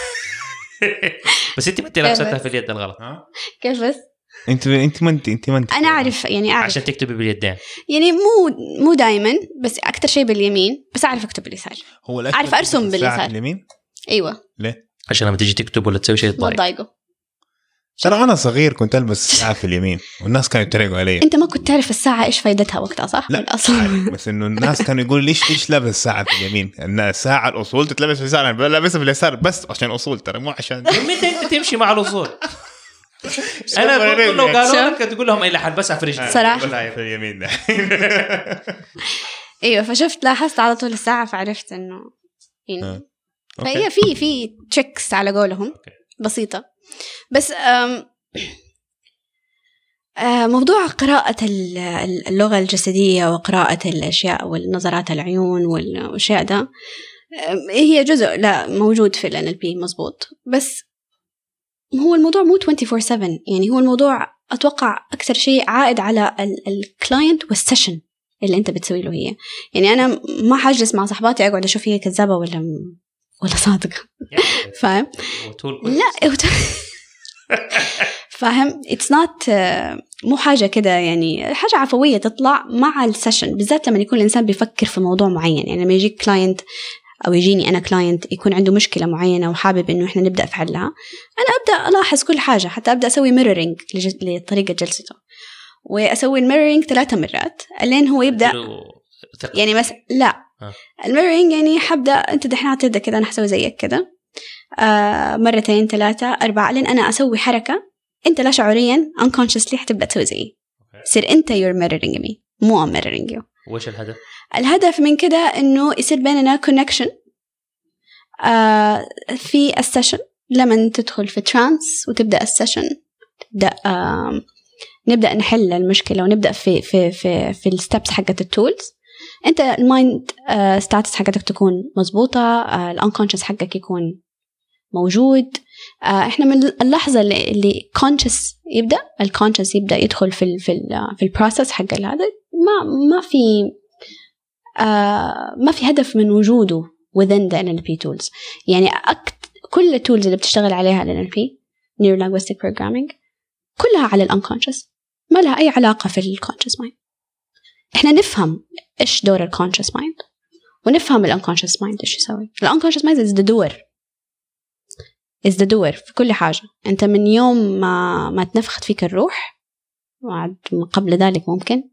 بس انت ما انت لابستها في اليد الغلط. كيف بس انت انت ما انت انت ما انت انا اعرف يعني اعرف عشان تكتبي باليدين، يعني مو مو دائما بس اكثر شيء باليمين، بس اعرف اكتب باليسار. هو اعرف ارسم باليسار. اليمين. ايوه. ليه؟ عشان لما تيجي تكتب ولا تسوي شيء تضايق. ترى انا صغير كنت البس ساعه في اليمين والناس كانوا يتريقوا علي. انت ما كنت تعرف الساعه ايش فائدتها وقتها صح؟ لا اصلا بس انه الناس كانوا يقولوا ليش ليش لابس الساعه في اليمين؟ ان الساعه الاصول تتلبس في اليسار، انا لابسها في اليسار بس عشان اصول، ترى مو عشان متى انت تمشي مع الاصول. انا بقول لو قالوا لك تقول لهم اي لحد بس في رجلي صراحه في اليمين ده. ايوه فشفت لاحظت على طول الساعه فعرفت انه يعني فهي في في تريكس على قولهم بسيطه. بس أم موضوع قراءة اللغة الجسدية وقراءة الأشياء والنظرات العيون والأشياء ده هي جزء لا موجود في ال إن إل بي مزبوط، بس هو الموضوع مو twenty four seven. يعني هو الموضوع أتوقع أكثر شيء عائد على الكلاينت والسيشن اللي أنت بتسوي له هي. يعني أنا ما حاجلس مع صحباتي أقعد أشوف هي كذابة ولا ولا صادقة. فاهم؟ لا فاهم it's not مو حاجة كده، يعني حاجة عفوية تطلع مع السيشن، بالذات لما يكون الإنسان بيفكر في موضوع معين. يعني لما يجيك كلاينت أو يجيني أنا كلاينت يكون عنده مشكلة معينة وحابب إنه إحنا نبدأ في حلها، أنا أبدأ ألاحظ كل حاجة، حتى أبدأ أسوي ميرورينج لطريقة جلسته، وأسوي الميرورينج ثلاثة مرات لين هو يبدأ يعني مس لا الميرورينج يعني حبدأ أنت دحين عطيتك كده أنا حسوي زيك كده آه مرتين ثلاثة أربعة لين أنا أسوي حركة أنت لا شعوريا unconsciously حتبدأ تسوي زيي. سير أنت you're mirroring me مو I'm mirroring you. وش الهدف؟ الهدف من كده إنه يصير بيننا connection آه في السيشن. لما تدخل في ترانس وتبدأ السيشن تبدأ آه نبدأ نحل المشكلة ونبدأ في في في في الستبس حقت التولز. أنت المايند ستاتس حقتك تكون مزبوطة، الانكونشس حقك يكون موجود. احنا من اللحظة اللي, اللي conscious يبدأ الكونشس يبدأ يدخل في ال في ال في البروسس حق هذا، ما ما في آه ما في هدف من وجوده within the إن إل بي tools. يعني أكت كل التولز اللي بتشتغل عليها ال إن إل بي Neuro Linguistic Programming كلها على الانكونشس، ما لها أي علاقة في الكونشس مايند. احنا نفهم ايش دور الكونشس مايند ونفهم الانكونشس مايند ايش يسوي. الانكونشس مايند از ذا دور از ذا دور في كل حاجه. انت من يوم ما ما تنفخت فيك الروح وعد قبل ذلك ممكن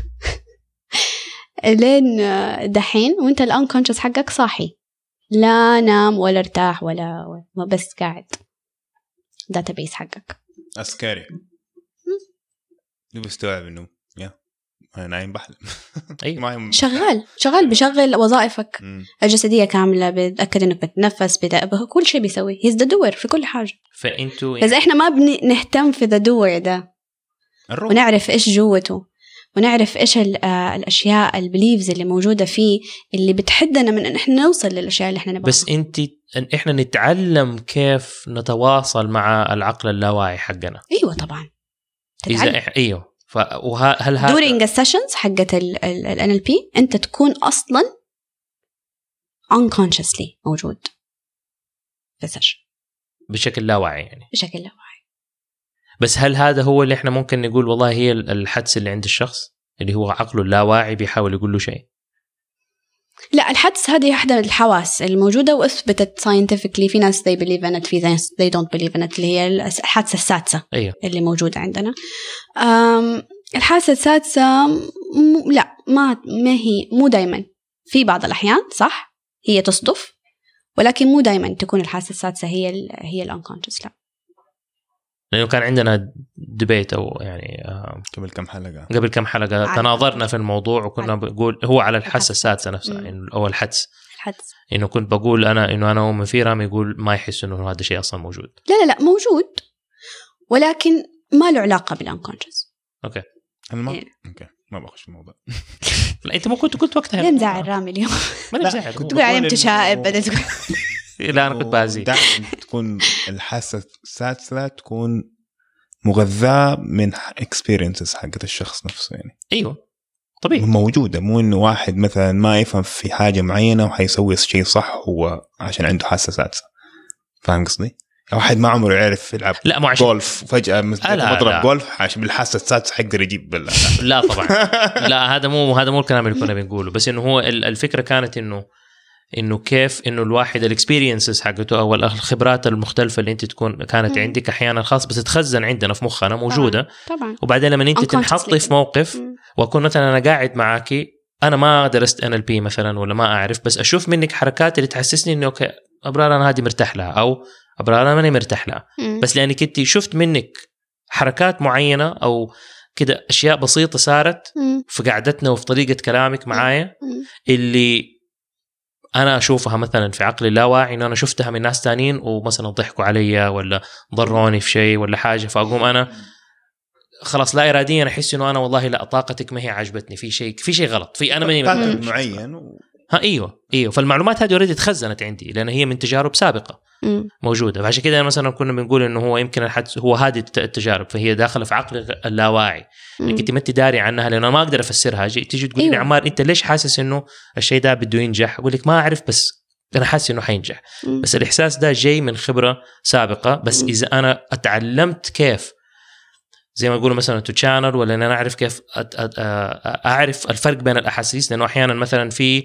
لين دحين وانت الانكونشس حقك صاحي، لا نام ولا ارتاح ولا ما بس قاعد داتابيس حقك عسكري بيستوعب انه يا انا نايم بحلم. ايوه شغال شغال بيشغل وظائفك الجسديه كامله، بيتاكد انك بتتنفس، بتأبه كل شيء بيسوي. هيز ذا دور في كل حاجه. فانتوا يعني... اذا احنا ما بنهتم في ذا دور ده الروح. ونعرف ايش جوته ونعرف ايش الاشياء البليفز اللي موجوده فيه اللي بتحدنا من ان احنا نوصل للاشياء اللي احنا نبغاها. بس انت احنا نتعلم كيف نتواصل مع العقل اللاواعي حقنا. ايوه طبعا تتعلم. اذا إح... ايوه فهل هذا during the sessions حقت ال إن إل بي انت تكون اصلا unconsciously موجود في السيشن بشكل لا واعي يعني بشكل لا واعي. بس هل هذا هو اللي احنا ممكن نقول والله هي الحدس اللي عند الشخص اللي هو عقله اللاواعي بيحاول يقول له شيء؟ لا، الحدس هذه واحدة من الحواس الموجودة وأثبتت scientifically. في ناس they believe in it، في ناس they don't believe in it، اللي هي الحاسة السادسة أيوه. اللي موجودة عندنا. الحاسة السادسة م... لا ما ما هي مو دايما، في بعض الأحيان صح هي تصدف، ولكن مو دايما تكون الحاسة السادسة هي ال هي الانكونشس. لا، لأنه كان عندنا ديبيت أو يعني قبل كم حلقة قبل كم حلقة تناظرنا في الموضوع وكنا بنقول هو على الحاسة السادسة نفسها إنه أو الحدس الحدس إنه كنت بقول أنا إنه أنا ومن في رامي يقول ما يحس إنه هذا شيء أصلا موجود. لا لا لا موجود، ولكن ما له علاقة بالانكونشس. أوكي ما إيه. أوكي ما بخش في الموضوع. لا أنت ما كنت قلت وقتها ليه مزعل رامي اليوم؟ ما نزعل كنت تقول عليه متشائم بدل تقول لا أنا كنت بازي. تكون الحاسة السادسة تكون مغذاة من experiences حقت الشخص نفسه يعني. أيوة طبيعي موجودة، مو إنه واحد مثلا ما يفهم في حاجة معينة وحيسوي شيء صح هو عشان عنده حاسة سادسة. فاهم قصدي؟ واحد ما عمره يعرف يلعب جولف فجأة مضرب جولف عشان بالحاسة السادسة حيقدر يجيب بال... لا طبعا لا هذا مو هذا مو الكلام اللي كنا بنقوله، بس إنه هو الفكرة كانت إنه إنه كيف إنه الواحد الإكسبيرينسز حقته أو الخبرات المختلفة اللي أنت تكون كانت عندك أحيانا خاص بتتخزن عندنا في مخنا موجودة طبعا. طبعا. وبعدين لما أنت تنحطي في موقف مم. وأكون مثلا أنا قاعد معاكي أنا ما درست إن إل بي مثلا ولا ما أعرف، بس أشوف منك حركات اللي تحسسني إنه أوكي أبرار أنا هذه مرتاح لها أو أبرار أنا ماني مرتاح لها، بس لأنك أنت شفت منك حركات معينة أو كده أشياء بسيطة صارت مم. في قعدتنا وفي طريقة كلامك معايا مم. اللي أنا أشوفها مثلا في عقلي اللاواعي إنه أنا شفتها من ناس تانين ومثلا ضحكوا علي ولا ضروني في شيء ولا حاجة، فأقوم أنا خلاص لا إراديا أحس إنه أنا والله لا طاقتك ما هي عجبتني، في شيء في شيء غلط في أنا مني معين و... ها أيوه أيوه فالمعلومات هذه أوريدي تخزنت عندي لأن هي من تجارب سابقة م. موجودة، فعشان كده مثلا كنا بنقول إنه هو يمكن الحدث هو هذه التجارب فهي داخلة في عقل اللاواعي انك انت ما انت داري عنها لأن أنا ما أقدر أفسرها. تيجي تقول لي أيوة. عمار أنت ليش حاسس إنه الشيء ده بده ينجح؟ أقول لك ما أعرف بس أنا حاسس إنه حينجح م. بس الإحساس ده جاي من خبرة سابقة، بس م. إذا أنا أتعلمت كيف زي ما يقولوا مثلا تو تشانل ولا أنا أعرف كيف أعرف الفرق بين الأحاسيس، لأنه أحيانا مثلا في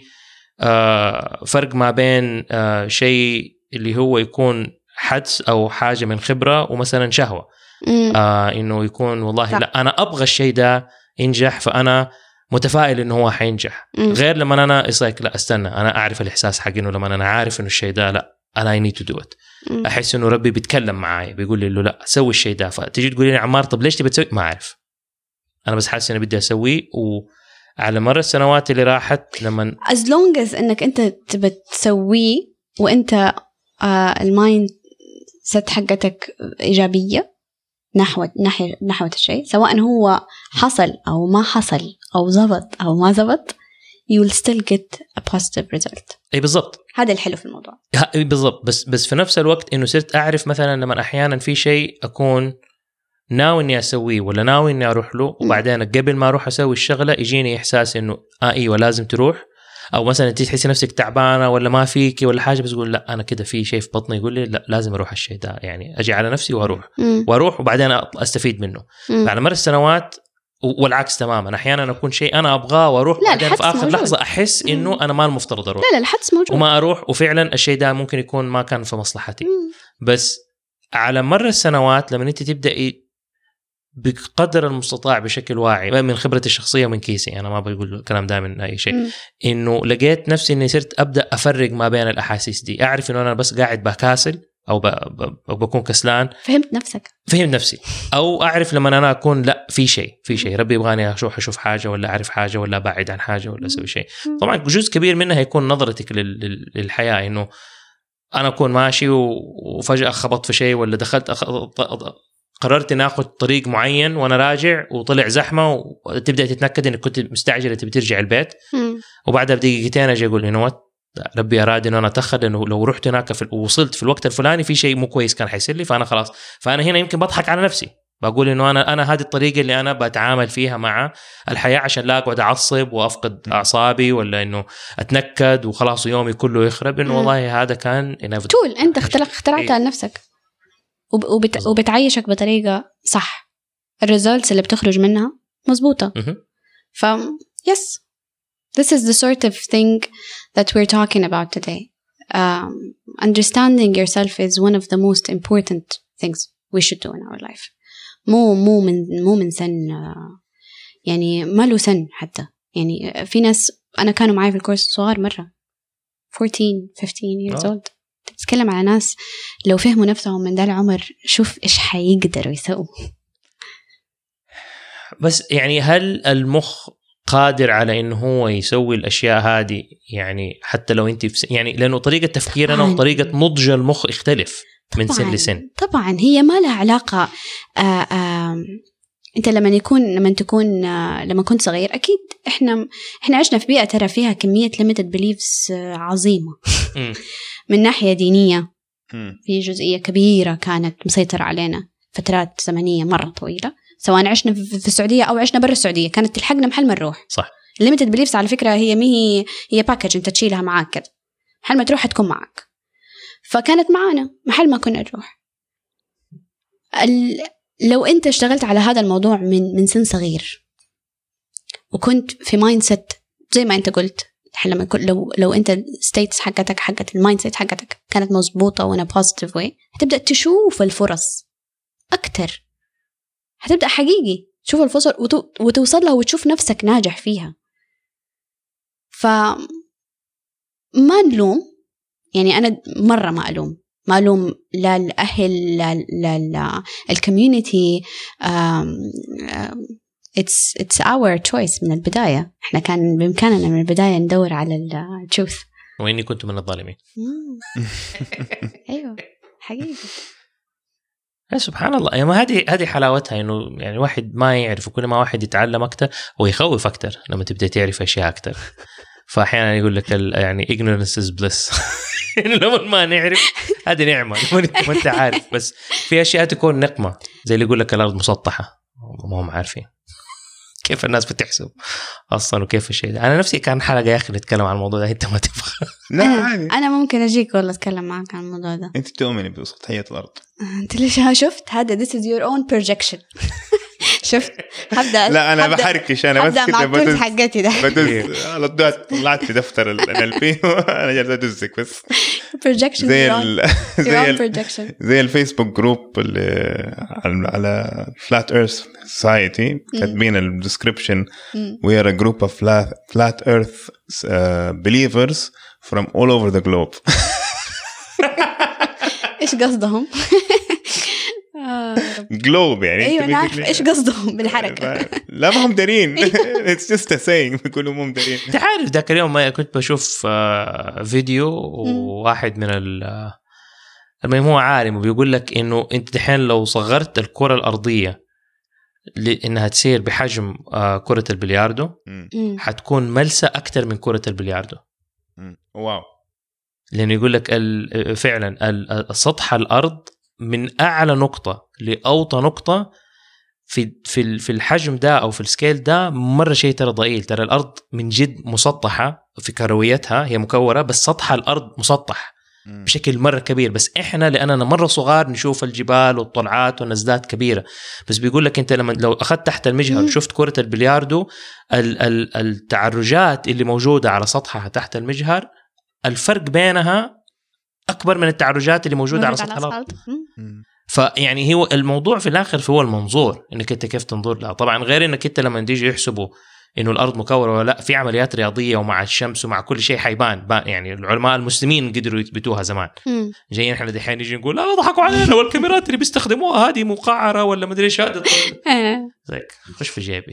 فرق ما بين شيء اللي هو يكون حدس أو حاجة من خبرة ومثلا شهوة آه إنه يكون والله لا أنا أبغى الشيء ده ينجح فأنا متفائل إنه هو حينجح مم. غير لما أنا إصيك لا أستنى أنا أعرف الإحساس حق إنه لما أنا عارف إنه الشيء ده لا أنا I need to do it مم. أحس إنه ربي بيتكلم معاي بيقول لي له لا سوي الشيء ده، فتيجي تقولي لي عمار طب ليش تبي تسوي؟ ما أعرف أنا بس حاسس إني بدي أسويه. وعلى مر السنوات اللي راحت لما as long as إنك أنت تبي تسويه وأنت آه المايند ست حقتك إيجابية نحو ناحية نحو الشيء، سواء هو حصل أو ما حصل أو زبط أو ما زبط you will still get a positive result. أي بالضبط هذا الحلو في الموضوع. أي بالضبط، بس بس في نفس الوقت إنه صرت أعرف مثلا لما أحيانا في شيء أكون ناوي إني أسويه ولا ناوي إني أروح له وبعدين قبل ما أروح أسوي الشغلة يجيني إحساس إنه آه أيوة لازم تروح، أو مثلا أنت تحسي نفسك تعبانة ولا ما فيكي ولا حاجة بس تقول لا أنا كده في شيء في بطني يقول لي لا لازم أروح الشيء ده، يعني أجي على نفسي وأروح مم. وأروح وبعدين أستفيد منه. مم. على مر السنوات والعكس تماما. احيانا اكون شيء انا ابغاه واروح بعدين في اخر موجود. لحظه احس انه انا ما المفترض اروح. لا لا الحدس موجود وما اروح، وفعلا الشيء ده ممكن يكون ما كان في مصلحتي. مم. بس على مر السنوات لما انت تبداي بقدر المستطاع بشكل واعي من خبرتي الشخصيه ومن كيسي، انا ما بقول الكلام ده من اي شيء، مم. انه لقيت نفسي اني صرت ابدا افرق ما بين الاحاسيس دي. اعرف انه انا بس قاعد بكاسل او, ب... ب... أو بكون كسلان. فهمت نفسك، فهمت نفسي. او اعرف لما انا اكون لا في شيء في شيء ربي يبغاني اشوف اشوف حاجه ولا اعرف حاجه ولا ابعد عن حاجه ولا اسوي شيء. طبعا جزء كبير منها هيكون نظرتك لل... للحياه، انه انا اكون ماشي وفجاه خبطت في شيء ولا دخلت أخ... قررت اني اخذ طريق معين وانا راجع وطلع زحمه وتبدا تتنكد انك كنت مستعجله تبي ترجع البيت، وبعدها بدقيقتين اجي اقول انه ربي اراد انه انا اتاخر، انه لو رحت هناك في ووصلت في الوقت الفلاني في شيء مو كويس كان حيصير لي، فانا خلاص. فانا هنا يمكن بضحك على نفسي، بقول انه انا انا هذه الطريقه اللي انا بتعامل فيها مع الحياه عشان لا اقعد اعصب وافقد اعصابي ولا انه اتنكد وخلاص يومي كله يخرب. انه والله هذا كان تول انت اخترعتها لنفسك وبت... وبتعيشك بطريقه صح، الريزلتس اللي بتخرج منها مزبوطه. ف yes this is the sort of thing that we're talking about today. Um, understanding yourself is one of the most important things we should do in our life. مو مو من مو من سن يعني ما له سن حتى. يعني في ناس أنا كانوا معي في الكورس صغار مرة fourteen fifteen years old. تتكلم على ناس لو فهموا نفسهم من ذا العمر شوف إيش حيقدروا يسووا. بس يعني هل المخ قادر على إنه هو يسوي الأشياء هذه؟ يعني حتى لو أنت في يعني لأنه طريقة تفكيرنا وطريقة نضج المخ اختلف من سن لسن. طبعا هي ما لها علاقة. آآ آآ أنت لما يكون لما تكون لما كنت صغير أكيد إحنا إحنا عشنا في بيئة ترى فيها كمية limited beliefs عظيمة من ناحية دينية. في جزئية كبيرة كانت مسيطرة علينا فترات زمنية مرة طويلة، سواء عشنا في السعودية أو عشنا برا السعودية، كانت تلحقنا محل ما نروح. صح. limited beliefs على فكرة هي مي هي باكج أنت تشيلها معاك كده، محل ما تروح هتكون معاك. فكانت معانا محل ما كنا نروح. ال... لو أنت اشتغلت على هذا الموضوع من من سن صغير وكنت في مايند سيت زي ما أنت قلت، لما لو لو أنت ستيتس حقتك حقت المايند سيت حقتك كانت مظبوطة وأنا بوزيتيف واي، هتبدأ تشوف الفرص أكتر، هتبدأ حقيقي تشوف الفرص وتوصل لها وتشوف نفسك ناجح فيها. فما نلوم، يعني أنا مرة ما ألوم ما ألوم لا الأهل لا لا لا الكوميونيتي. it's it's our choice من البداية. إحنا كان بإمكاننا من البداية ندور على التروث. وإني كنت من الظالمين. أيوة حقيقي. سبحان الله. يعني هذه هذه حلاوتها، إنه يعني واحد ما يعرف، وكل ما واحد يتعلم أكتر ويخوف أكتر لما تبدأ تعرف أشياء أكتر. فأحيانا يقول لك يعني ignorance is bliss. يعني لما ما نعرف هذه نعمة ما أنت عارف. بس في أشياء تكون نقمة، زي اللي يقول لك الأرض مسطحة وما هم عارفين كيف الناس بتحسب أصلا وكيف الشيء ده. أنا نفسي كان حلقة يا أخي نتكلم عن الموضوع ده، أنت ما تبغى. لا عادي، أنا ممكن أجيك والله أتكلم معك عن الموضوع ده. أنت تؤمني بسطحية الأرض؟ أنت ليش شفت هذا this is your own projection. شفت هبدأ لا أنا بحركش، أنا بس كده بدوس حقتي ده بدوس على الضغط، طلعت في دفتر الألفي وأنا جالس أدوسك بس projection زي ال زي ال projection. زي الفيسبوك جروب اللي على Flat Earth Society كاتبين الديسكريبشن we are a group of flat, flat earth uh, believers from all over the globe. إيش قصدهم؟ جلوب يعني. ايوه انا عارف ايش قصدهم بالحركه. لا ما هم دارين. it's just a saying بيقولوا مو دارين. تعرف ذاك اليوم ما كنت بشوف فيديو وواحد من المهم هو عالم وبيقول لك انه انت دحين لو صغرت الكره الارضيه لانها تصير بحجم كره البلياردو حتكون ملسه اكثر من كره البلياردو. واو. لانه يقول لك فعلا السطح الارض من أعلى نقطة لأوطى نقطة في في في الحجم ده أو في السكيل ده مرة شيء ترى ضئيل. ترى الأرض من جد مسطحة في كرويتها، هي مكورة بس سطح الأرض مسطح. بشكل مرة كبير. بس إحنا لأننا مرة صغار نشوف الجبال والطلعات والنزلات كبيرة. بس بيقول لك أنت لما لو أخذت تحت المجهر وشفت كرة البلياردو التعرجات اللي موجودة على سطحها تحت المجهر الفرق بينها أكبر من التعرجات اللي موجودة على سطح الأرض. فيعني هو الموضوع في الآخر هو المنظور إنك أنت كيف تنظر لها. طبعا غير إنك أنت لما تيجي يحسبوا إنه الأرض مكورة ولا لا، في عمليات رياضية ومع الشمس ومع كل شيء حيبان. يعني العلماء المسلمين قدروا يثبتوها زمان. جايين إحنا دحين نيجي نقول لا ضحكوا علينا والكاميرات اللي بيستخدموها هذه مقعرة ولا مدري إيش هذا. زيك خش في جيبي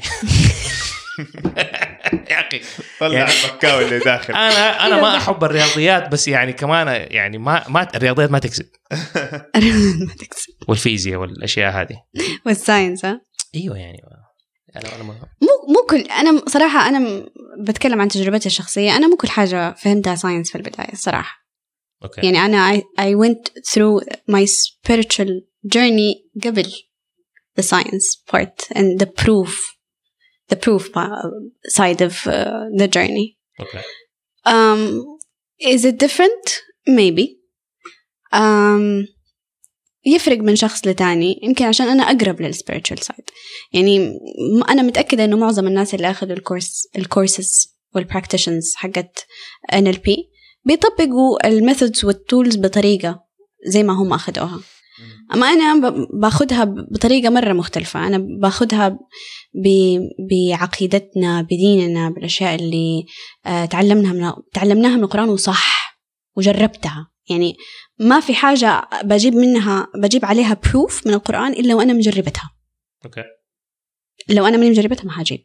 يا أخي طلع المكاوي اللي داخل. أنا أنا ما أحب الرياضيات بس يعني كمان يعني ما ما الرياضيات ما تكسب ما تكسب والفيزياء والأشياء هذه والساينس. ها أيوة يعني أنا أنا مو مو كل أنا صراحة أنا بتكلم عن تجربتي الشخصية. أنا مو كل حاجة فهمتها ساينس في البداية الصراحة. أوكي. يعني أنا I, I went through my spiritual journey قبل the science part and the proof the proof side of uh, the journey. Okay. Um, is it different? Maybe. Um, يفرق من شخص لتاني. يمكن عشان أنا أقرب للspiritual side. يعني أنا متأكدة إنه معظم الناس اللي أخذوا الكورس الكورسز والpractitioners حقت إن إل بي بيطبقوا الميثودز والتولز بطريقة زي ما هم أخذوها. أما أنا باخدها بطريقة مرة مختلفة. أنا باخدها بعقيدتنا بديننا بالأشياء اللي تعلمناها من تعلمناها من القرآن وصح وجربتها. يعني ما في حاجة بجيب منها بجيب عليها بروف من القرآن إلا وأنا مجربتها. أوكي. لو أنا مني مجربتها ما هجيب.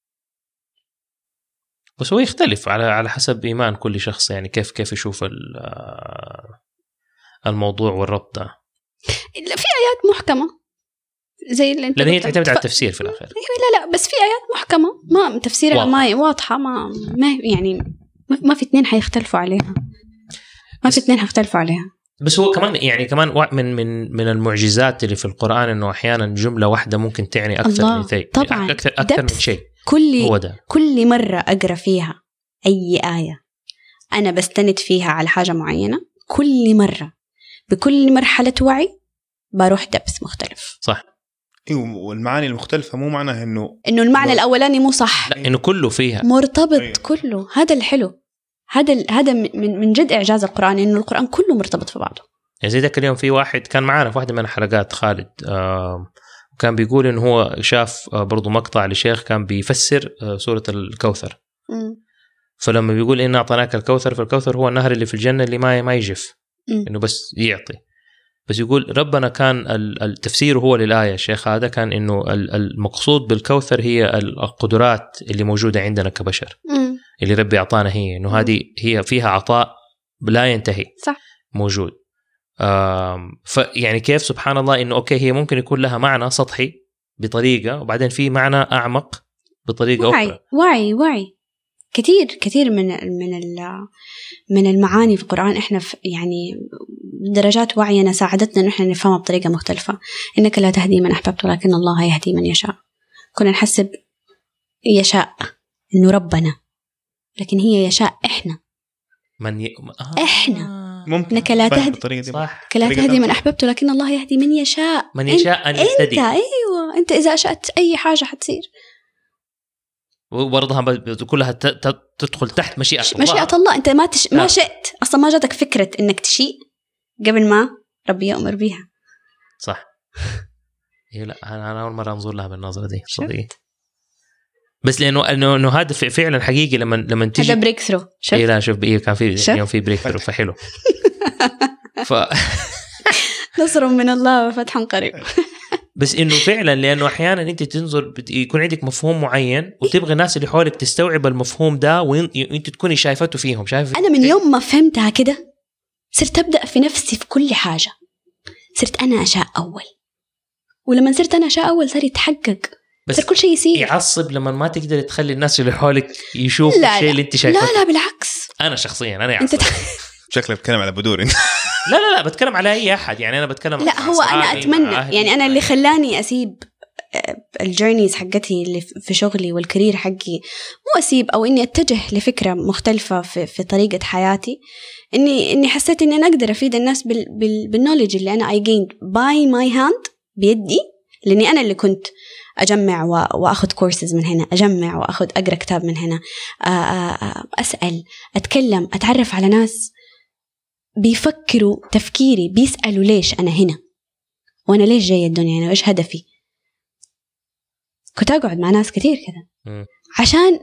بس هو يختلف على على حسب إيمان كل شخص. يعني كيف كيف يشوف الموضوع والربط ده. في آيات محكمة زي اللي انت لأن هي تعتمد على التفسير في الآخر. لا لا بس في آيات محكمة ما تفسيرها ما واضحة ما ما يعني ما في اثنين حيختلفوا عليها. ما في اثنين حيختلفوا عليها. بس هو كمان يعني كمان من من من المعجزات اللي في القرآن إنه أحيانا جملة واحدة ممكن تعني أكثر من شيء. طبعا أكثر أكثر من شيء. كل كل مرة أقرأ فيها أي آية أنا بستند فيها على حاجة معينة. كل مرة بكل مرحلة وعي بروح دبث مختلف. صح. ايوه والمعاني المختلفة مو معناها انه انه المعنى الاولاني مو صح. لا انه كله فيها مرتبط. أيوه. كله. هذا الحلو. هذا هذا من من جد اعجاز القرآن انه القرآن كله مرتبط في بعضه. يعني زي ذاك اليوم في واحد كان معانا في واحدة من الحلقات خالد آه وكان بيقول انه هو شاف آه برضو مقطع لشيخ كان بيفسر آه سورة الكوثر. م. فلما بيقول إن أعطيناك الكوثر فالكوثر هو النهر اللي في الجنة اللي ما ما يجف م. انه بس يعطي. بس يقول ربنا كان التفسير هو للآية الشيخ هذا كان إنه المقصود بالكوثر هي القدرات اللي موجودة عندنا كبشر م. اللي ربي أعطانا هي إنه هذه هي فيها عطاء لا ينتهي. صح. موجود. فيعني كيف سبحان الله إنه أوكي هي ممكن يكون لها معنى سطحي بطريقة وبعدين في معنى أعمق بطريقة وعي. أخرى. وعي وعي كثير كثير من من من المعاني في القرآن إحنا في يعني درجات وعينا ساعدتنا نحن نفهمها بطريقة مختلفة. إنك لا تهدي من أحببت ولكن الله يهدي من يشاء. كنا نحسب يشاء إنه ربنا لكن هي يشاء إحنا من ي... آه. إحنا ممكن إنك لا تهدي صح. لا تهدي من أحببت ولكن الله يهدي من يشاء. من يشاء أن يهتدي. أنت أيوة أنت إذا أشأت أي حاجة حتصير. وبرضها كلها تدخل تحت مشيئة الله. مشيئة الله. أنت ما تش... ما شئت أصلا ما جاتك فكرة إنك تشيء قبل ما ربي يأمر بيها. صح. هي لا أنا أول مرة أنظر لها بالنظرة دي صدقني. بس لأنه إنه إنه هذا فعلا حقيقي لما لما تيجي هذا بريك ثرو. إيه لا شوف إيه كان في يوم في بريك ثرو فحلو. ف نصر من الله وفتح قريب. بس إنه فعلا لأنه أحيانا أنت تنظر يكون عندك مفهوم معين وتبغى الناس اللي حولك تستوعب المفهوم ده وأنت تكوني شايفته فيهم. شايف أنا من يوم ما فهمتها كده صرت أبدأ في نفسي في كل حاجة. صرت أنا أشاء أول ولما صرت أنا أشاء أول صار يتحقق. بس صار كل شيء يصير. يعصب لما ما تقدر تخلي الناس اللي حولك يشوفوا الشيء اللي أنت شايفه. لا لا بالعكس. أنا شخصيا أنا يعصب. تح... شكله بتكلم على بدور. لا لا لا بتكلم على أي أحد يعني أنا بتكلم. لا هو أنا أتمنى يعني أنا اللي خلاني أسيب الجيرنيز حقتي اللي في شغلي والكارير حقي مو أسيب أو إني أتجه لفكرة مختلفة في, في طريقة حياتي، إني إني حسيت إني أنا أقدر أفيد الناس بال بال بالنوليدج اللي أنا I gained by my hand بيدي، لأني أنا اللي كنت أجمع وأخذ كورسز من هنا، أجمع وأخذ أقرأ كتاب من هنا، أسأل، أتكلم، أتعرف على ناس بيفكروا تفكيري، بيسألوا ليش أنا هنا وأنا ليش جاي الدنيا هنا وإيش هدفي. كنت أقعد مع ناس كتير كذا عشان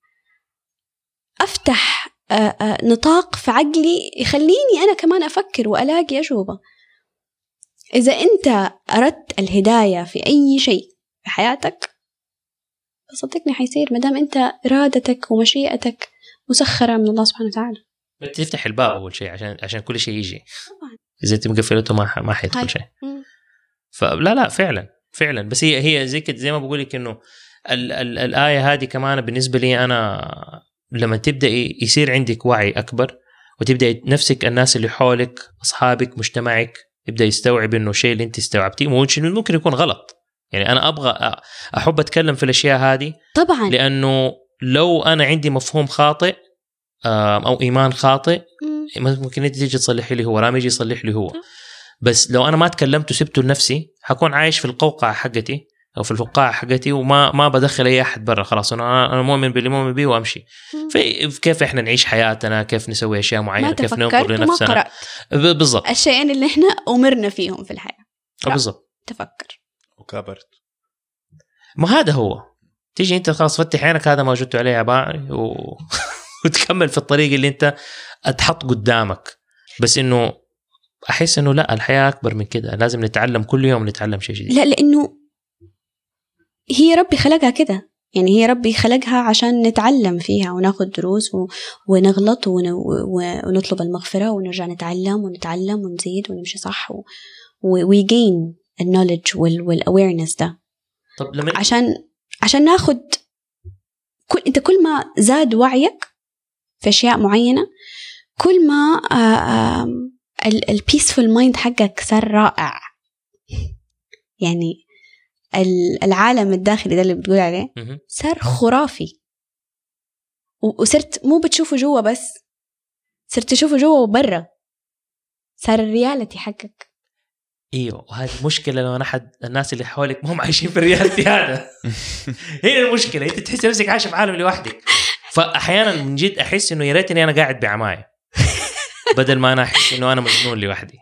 أفتح نطاق في عقلي يخليني أنا كمان أفكر وألاقي أجوبة. إذا أنت أردت الهداية في أي شيء في حياتك صدقني حيصير، مدام أنت إرادتك ومشيئتك مسخرة من الله سبحانه وتعالى. تفتح الباب أول شيء عشان عشان كل شيء يجي. إذا أنت مقفلته ما ما حيدخل شيء. فلا لا فعلا فعلا. بس هي هي زي كده زي ما بقول لك إنه ال ال الآية هذه كمان بالنسبة لي أنا لما تبدأ يصير عندك وعي أكبر وتبدأ نفسك الناس اللي حولك أصحابك مجتمعك يبدأ يستوعب إنه الشيء اللي أنت استوعبتيه ممكن يكون غلط. يعني أنا أبغى أحب أتكلم في الأشياء هذه طبعا، لأنه لو أنا عندي مفهوم خاطئ أو إيمان خاطئ ممكن أنت تيجي تصلح لي هو، رامي يجي يصلح لي هو. بس لو أنا ما تكلمت وسبته لنفسي حكون عايش في القوقعة حقتي أو في الفقاعة حقتي وما ما بدخل أي أحد برا. خلاص أنا أنا مؤمن باللي مؤمن بيه وأمشي. كيف إحنا نعيش حياتنا، كيف نسوي أشياء معينة، كيف ننظر لنفسنا. بالضبط الشيئين اللي إحنا أمرنا فيهم في الحياة. بالضبط. تفكر وكبرت. ما هذا هو. تيجي أنت خلاص فتح عينك، هذا ما وجدت عليه عباء و... وتكمل في الطريق اللي أنت أتحط قدامك. بس إنه أحس إنه لا، الحياة أكبر من كده، لازم نتعلم كل يوم، نتعلم شيء جديد. لا، لأنه هي ربي خلقها كده، يعني هي ربي خلقها عشان نتعلم فيها وناخد دروس و... ونغلط ون... و... ونطلب المغفرة ونرجع نتعلم ونتعلم ونزيد ونمشي صح و... و... we gain النوليدج وال... والawareness ده. طب لما عشان عشان ناخد كل انت كل ما زاد وعيك في أشياء معينة كل ما البيسفول مايند حقك صار رائع. يعني العالم الداخلي ده اللي بتقول عليه صار خرافي، وصرت مو بتشوفه جوا بس، صرت تشوفه جوا وبرا، صار الرياليتي حقك. ايوه، وهذه مشكله لو انا حد الناس اللي حولك ما هم عايشين في الرياليتي هذا. هي المشكله، انت تحس نفسك عايش في عالم لوحدك. فاحيانا من جد احس انه يا ريتني انا قاعد بعمايه بدل ما انا احس انه انا مجنون لوحدي.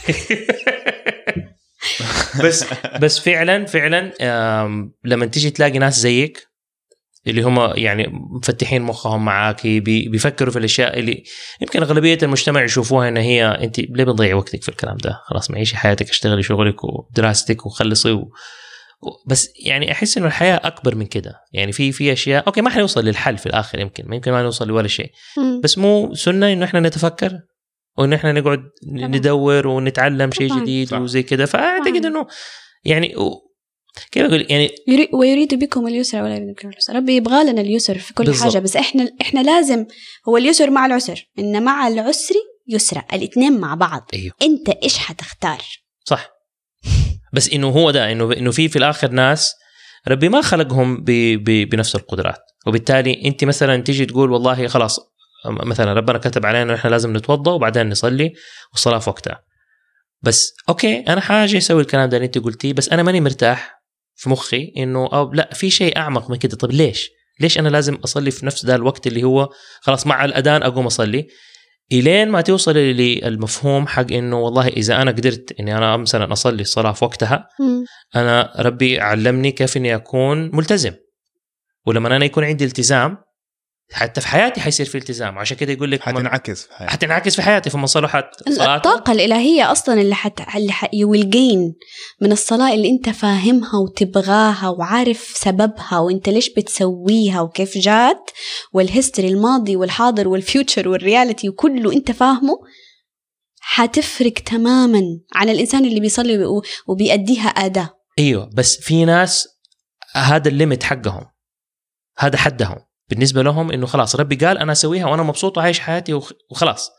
بس بس فعلا فعلا لما تيجي تلاقي ناس زيك اللي هم يعني مفتحين مخهم معاك، بيفكروا في الاشياء اللي يمكن اغلبيه المجتمع يشوفوها ان هي انت ليه بتضيع وقتك في الكلام ده، خلاص معيشي حياتك، اشتغلي شغلك ودراستك وخلصي و... بس يعني احس انه الحياه اكبر من كده. يعني في في اشياء اوكي ما حنوصل للحل في الاخر، يمكن يمكن ما نوصل لولا شيء، بس مو سنه انه احنا نتفكر وإن إحنا نقعد ندور ونتعلم شيء جديد وزي كده. فأعتقد إنه يعني كيف أقول يعني ويريد بكم اليسر ولا يريد بكم اليسر. ربي يبغى لنا اليسر في كل بالضبط. حاجة، بس إحنا إحنا لازم هو اليسر مع العسر، إن مع العسر يسرى، الاثنين مع بعض. أيوه. أنت إيش حتختار؟ صح. بس إنه هو ده إنه إنه في في الآخر ناس ربي ما خلقهم ب ب بنفس القدرات، وبالتالي أنت مثلا تيجي تقول والله خلاص مثلا ربنا كتب علينا إنه إحنا لازم نتوضأ وبعدين نصلي والصلاة في وقتها. بس أوكي أنا حاجة أسوي الكلام ده اللي أنت قلتيه، بس أنا ماني مرتاح في مخي إنه أو لا في شيء أعمق من كده. طب ليش ليش أنا لازم أصلي في نفس ده الوقت اللي هو خلاص مع الأذان أقوم أصلي، إلين ما توصل للمفهوم حق إنه والله إذا أنا قدرت إني أنا مثلا أصلي الصلاة في وقتها م. أنا ربي علمني كيف إني أكون ملتزم، ولما أنا يكون عندي التزام حتى في حياتي حيصير في التزام. عشان كده يقول لك حتنعكس في حياتي حتنعكس في حياتي في مصالحات صلاتي. الطاقة الإلهية أصلا اللي حت اللي ح... you will gain من الصلاة اللي أنت فاهمها وتبغاها وعارف سببها وأنت ليش بتسويها وكيف جات، والهيستوري الماضي والحاضر والفيوتشر والرياليتي وكله أنت فاهمه، حتفرق تماما عن الإنسان اللي بيصلي وبيأديها أداء. أيوة، بس في ناس هذا الليمت حقهم، هذا حدهم بالنسبة لهم، إنه خلاص ربي قال أنا أسويها وأنا مبسوط وعايش حياتي وخلاص.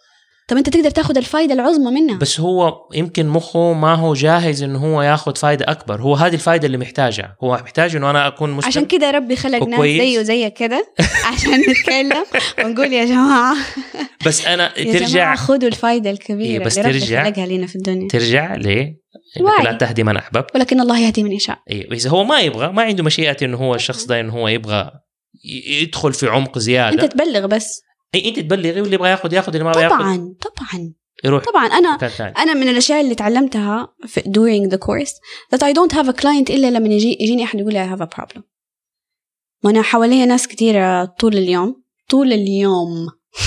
طب انت تقدر تاخد الفايده العظمى منها. بس هو يمكن مخه ما هو جاهز انه هو ياخد فايده اكبر. هو هذه الفايده اللي محتاجها. هو محتاج انه انا اكون مستمع. عشان كده ربي خلق ناس زيه وزي كده عشان نتكلم ونقول يا جماعه بس انا يا ترجع جماعة خدوا الفايده الكبيره بس اللي ربي ترجع خلقها لنا في الدنيا. ترجع ليه لا تهدي من احبب ولكن الله يهدي من يشاء. ايوه اذا هو ما يبغى ما عنده مشيئه انه هو الشخص ده انه هو يبغى يدخل في عمق زياده. انت تبلغ بس. اي انت تبلغي واللي يبغى ياخذ ياخذ اللي ما طبعا ياخذ طبعا طبعا يروح. طبعا انا انا من الاشياء اللي تعلمتها في during the course that I don't have a client الا لما يجي يجيني احد يقول لي I have a problem. وانا حواليا ناس كثيره طول اليوم طول اليوم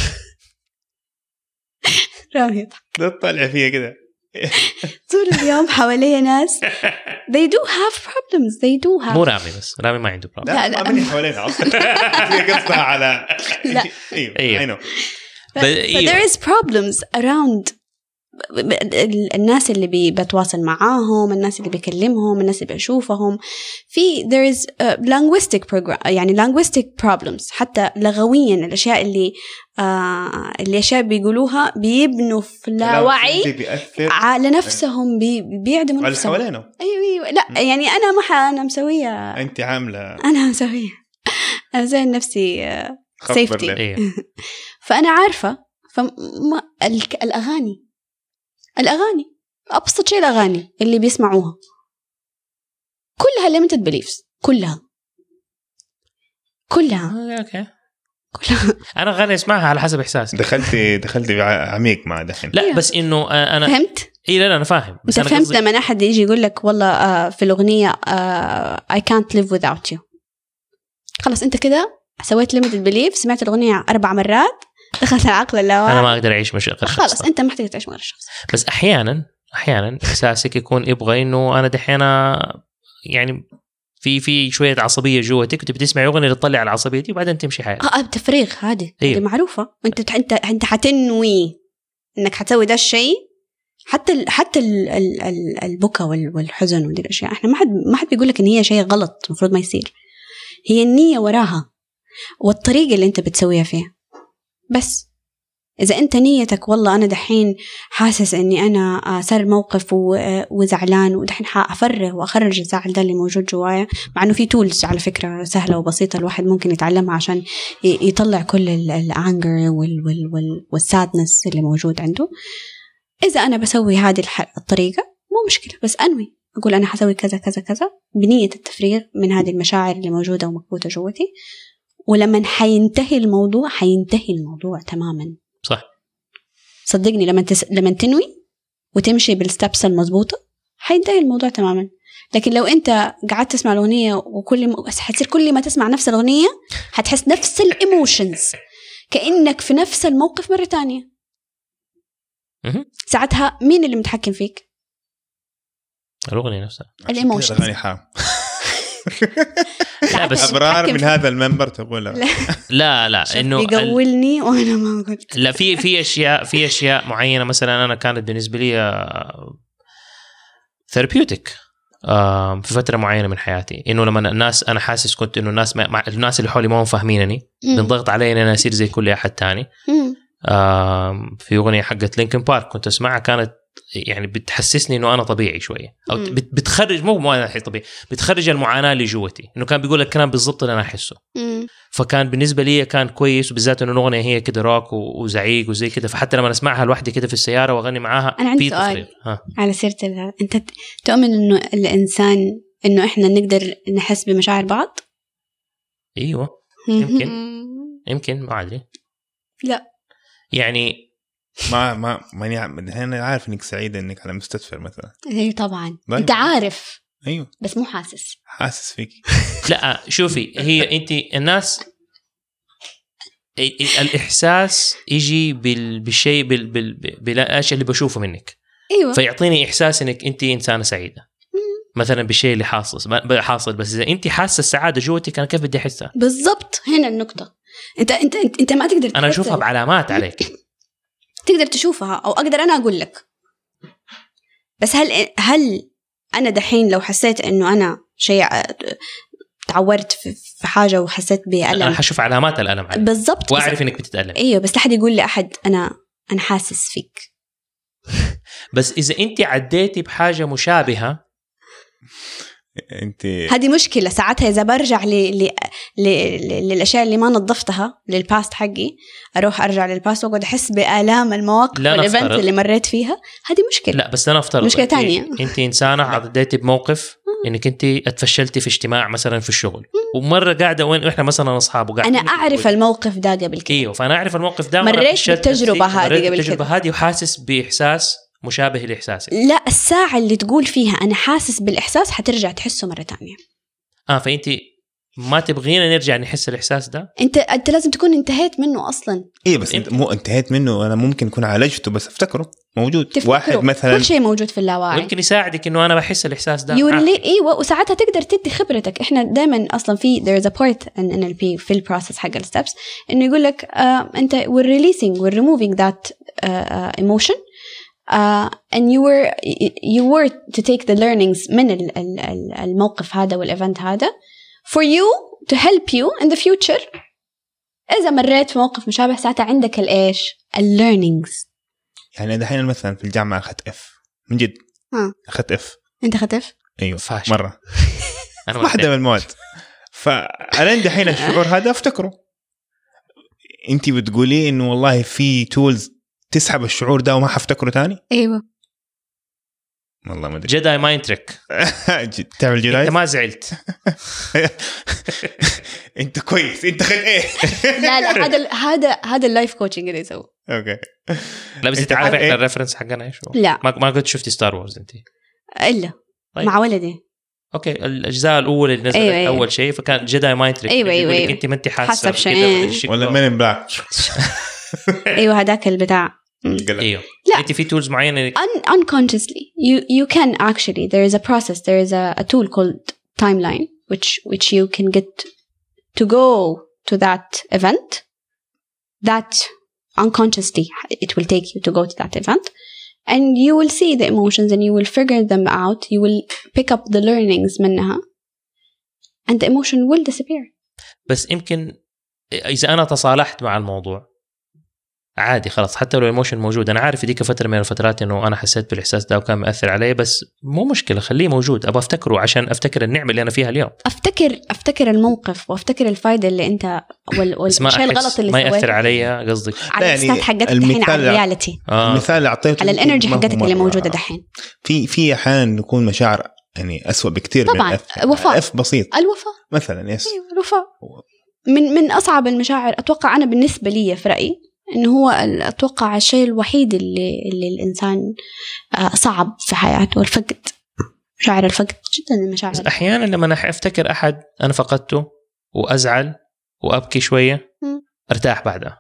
رامي ده طالع فيها كده طول اليوم حواليا ناس they do have problems they do have. مو رامي بس رامي ما عنده problem. لا لا ما حوالينا اصلا هي قصتها على لا ايوه ايوه but, but there is problems around الناس اللي بتواصل معاهم الناس اللي بيكلمهم الناس اللي بيشوفهم في there is uh, linguistic program يعني linguistic problems حتى لغويا الأشياء اللي uh, اللي أشياء بيقولوها بيبنوا في اللاوعي على نفسهم بي بيعدموا نفسهم. أيوة أيوة لا يعني أنا ما ح أنا مسوية أنت عاملة أنا مسوية أنا زي نفسي uh, safety أيوة. فأنا عارفة فما الأغاني الأغاني أبسط شيء الأغاني اللي بيسمعوها كلها limited beliefs كلها كلها أوكي كلها أنا غني أسمعها على حسب إحساسي. دخلتي دخلتي عميق مع دحين. لا إيه. بس إنه أنا فهمت. إيه لا, لا أنا فاهم. بس أنت فهمت لما أحد يجي يقول لك والله آه في الأغنية آه I can't live without you خلاص أنت كده سويت limited beliefs سمعت الأغنية أربع مرات دخلت العقل اللاواعي أنا ما أقدر أعيش مش غير الشخص. خلاص أنت ما محتاج تعيش مع الشخص. بس أحيانا أحيانا إحساسك يكون يبغى إنه أنا دحين يعني في في شوية عصبية جوتك وتبي تسمع أغنية اللي تطلع العصبية دي وبعدين تمشي حياتك. آه تفريغ هذه أيوه. هذه معروفة. أنت أنت أنت حتنوي إنك حتسوي ده الشيء حتى ال حتى ال ال ال البكا والحزن ودي الأشياء إحنا ما حد ما حد بيقول لك إن هي شيء غلط المفروض ما يصير. هي النية وراها والطريقة اللي أنت بتسويها فيها بس. إذا أنت نيتك والله أنا دحين حاسس إني أنا صار موقف وزعلان ودحين حأفرغ وأخرج الزعل ده اللي موجود جوايا مع إنه في تولز على فكرة سهلة وبسيطة الواحد ممكن يتعلمها عشان يطلع كل الأنجر والسادنس اللي موجود عنده. إذا أنا بسوي هذه الطريقة مو مشكلة بس أنوي أقول أنا حسوي كذا كذا كذا بنية التفريغ من هذه المشاعر اللي موجودة ومكبوتة جوتي ولما حينتهي الموضوع حينتهي الموضوع تماماً. صح صدقني لما تس... لما تنوي وتمشي بالستبس المضبوطة حينتهي الموضوع تماما. لكن لو أنت قعدت تسمع الأغنية وكل م... حتصير كل ما تسمع نفس الأغنية حتحس نفس الإيموشنز كأنك في نفس الموقف مرة تانية. ساعتها مين اللي متحكم فيك؟ الأغنية نفسها الإيموشنز. لا بس أبرار من هذا المنبر تقول لا لا, لا إنه يقولني وأنا ما قلت. لا في في أشياء في أشياء معينة مثلا أنا كانت بالنسبة لي ثيرابيوتيك في فترة معينة من حياتي إنه لما الناس أنا حاسس كنت إنه الناس مع الناس اللي حولي ما هم فاهمينني بنضغط علي إن أنا أصير زي كل أحد تاني. في أغنية حقت لينكن بارك كنت أسمعها كانت يعني بتحسسني انه انا طبيعي شويه او مم. بتخرج مو مو انا طبيعي بتخرج المعاناه اللي جوتي انه كان بيقول الكلام بالضبط اللي انا احسه. مم. فكان بالنسبه لي كان كويس وبالذات انه الاغنيه هي كده روك وزعيق وزي كده فحتى لما اسمعها لوحدي كده في السياره واغني معاها انا عندي سؤال على سيره انت تؤمن انه الانسان انه احنا نقدر نحس بمشاعر بعض؟ ايوه يمكن يمكن ما ادري لا يعني ما ما ماني انا عارف انك سعيده انك على مستشفى مثلا. ايوه طبعا ضيب. انت عارف ايوه بس مو حاسس حاسس فيك. لا شوفي هي انت الناس الاحساس يجي بالشيء بالاشياء اللي بشوفه منك. ايوه فيعطيني احساس انك انت انسانه سعيده مثلا بالشيء اللي حاصل حاصل بس اذا انت حاسه السعاده جوتك انا كيف بدي احسها بالضبط. هنا النقطه انت انت انت, انت ما تقدر انا اشوفها بعلامات عليك تقدر تشوفها أو أقدر أنا أقول لك. بس هل هل أنا دحين لو حسيت إنه أنا شيء تعورت في حاجة وحسيت بألم أنا حشوف علامات الألم بالضبط وأعرف إنك بتتألم. أيوة بس لحد يقول لي أحد أنا أنا حاسس فيك. بس إذا أنت عديتي بحاجة مشابهة انت هذه مشكله ساعتها. اذا برجع ل... ل... ل... للاشياء اللي ما نظفتها للباست حقي، اروح ارجع للباست واقعد احس بالام المواقف والايفنت اللي مريت فيها، هذه مشكله. لا بس انا افترض مشكله تانية. انت انسانه عديتي بموقف انك انت اتفشلتي في اجتماع مثلا في الشغل، ومره قاعده وين احنا مثلا اصحاب وقاعدين انا اعرف الموقف ده قبل كده. ايوه فانا اعرف الموقف ده، مريت بالتجربه هذه قبل كده، التجربه هذه وحاسس باحساس مشابه لإحساسك. لا، الساعة اللي تقول فيها أنا حاسس بالإحساس حترجع تحسه مرة تانية. آه فأنت ما تبغينا نرجع نحس الإحساس ده؟ أنت أنت لازم تكون انتهيت منه أصلاً. إيه بس أنت مو انتهيت منه، أنا ممكن أكون عالجته بس أفتكره موجود. تفتكره. واحد مثلاً كل شيء موجود في اللاوعي، ممكن يساعدك إنه أنا بحس الإحساس ده. يورلي إيوه، وساعتها تقدر تدي خبرتك. إحنا دائماً أصلاً في there's a part in إن إل بي في البروسس حق الستبس إنه يقول لك uh, أنت we're releasing we're removing that uh, uh, emotion. Uh, and you were you were to take the learnings من ال ال الموقف هذا والإيفنت هذا for you to help you in the future. إذا مريت في موقف مشابه ساعتها عندك الإيش الليرنينجز. يعني دحين مثلا في الجامعة أخذت إف من جد. ها. أخذت إف. أنت أخذت إف؟ أيوة فاشل مرة. واحدة من المواد. فأنا عندي حين الشعور هذا أفتكره. أنتي بتقولي إنه والله في tools تسحب الشعور ده وما حفتكره تاني. ايوه والله ما ادري. جداي مايند تريك. تعمل جداي. انت ما زعلت. انت كويس. انت خد ايه. لا لا هذا هذا هذا اللايف كوتشنج اللي يسوي. اوكي. لا بس انت عارف احنا الريفرنس حقنا ايش هو؟ لا ما ما كنت شفتي ستار وورز انت الا طيب. مع ولدي. اوكي الاجزاء الاولى اللي نزلت أيوة أيوة. اول شيء فكان جداي مايند تريك. ايوه ايوه, أيوة. انت ما انت حاسه بشيء ولا من ان بلاك. ايوه هذاك البتاع. ايوه لا انت في تولز معينه un- unconsciously you you can actually there is a process there is a, a tool called timeline which which you can get to go to that event that unconsciously it will take you to go to that event and you will see the emotions and you will figure them out, you will pick up the learnings منها and the emotion will disappear. بس يمكن إذا أنا تصالحت مع الموضوع عادي خلاص حتى لو الايموشن موجود. انا عارف ديك فتره من الفترات انه انا حسيت بالاحساس ده وكان مؤثر علي، بس مو مشكله خليه موجود، ابغى افتكره عشان افتكر النعمه اللي انا فيها اليوم. افتكر افتكر الموقف وافتكر الفائده اللي انت وال والشيء الغلط اللي سويته ما ياثر علي قصدك على الستات حقتك الحين على الرياليتي. آه. المثال اللي اعطيته على الانرجي حقتك اللي موجوده دحين. في في احيانا يكون مشاعر يعني أسوأ بكتير طبعا من الوفاء. اف بسيط الوفاء مثلا. يس أيوة الوفاء من من اصعب المشاعر اتوقع انا بالنسبه لي في رايي إنه هو أتوقع الشيء الوحيد اللي اللي الإنسان صعب في حياته الفقد. مشاعر الفقد جدا المشاعر. أحيانا لما أنا أفتكر أحد أنا فقدته وأزعل وأبكي شوية م. أرتاح بعدها.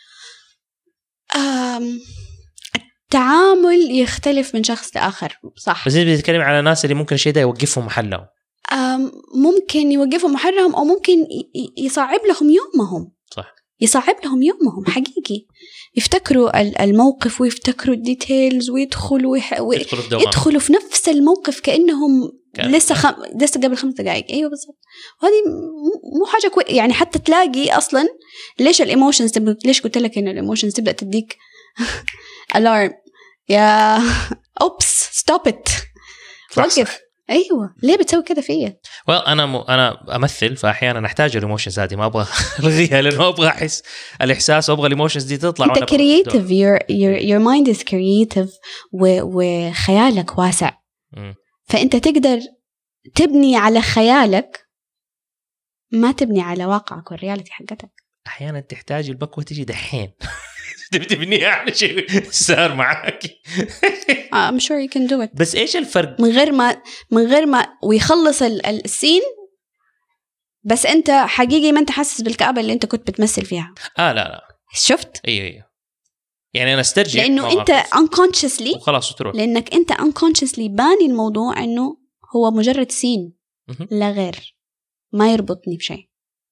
التعامل يختلف من شخص لآخر صح. بس أنت بتتكلم على ناس اللي ممكن الشيء ده يوقفهم محلهم. ممكن يوقفهم محلهم أو ممكن يصعب لهم يومهم. صح. يصعب لهم يومهم حقيقي. يفتكروا الموقف ويفتكروا الديتيلز ويدخلوا ويح... يدخلوا, يدخلوا في نفس الموقف كأنهم كأن. لسه خم... لسه قبل خمس دقائق. أيوة بالضبط. وهذه مو حاجة كوي... يعني حتى تلاقي أصلا ليش الإيموشنز تب... ليش قلت لك إن الإيموشنز تبدأ تديك ألارم يا أوبس ستوب إت وقف. ايوه ليه بتسوي كده فيا؟ well, انا م... انا امثل فاحيانا احتاج الايموشنز هذه ما ابغى الغيها لانه ابغى احس الاحساس وابغى الايموشنز دي تطلع. انت كرييتيف your your your mind is creative و... وخيالك واسع م. فانت تقدر تبني على خيالك ما تبني على واقعك والرياليتي حقتك. احيانا تحتاج البكوه تجي دحين تبنيها على شيء صار معك. I'm sure you can do it. بس إيش الفرق؟ من غير ما من غير ما ويخلص السين بس أنت حقيقي ما أنت حاسس بالكآبة اللي أنت كنت بتمثل فيها. آه لا لا. شفت؟ أيوه أيوه. يعني أنا استرجع. لأنه أنت unconsciously. وخلاص وتروح. لأنك أنت unconsciously باني الموضوع إنه هو مجرد سين لا غير ما يربطني بشيء.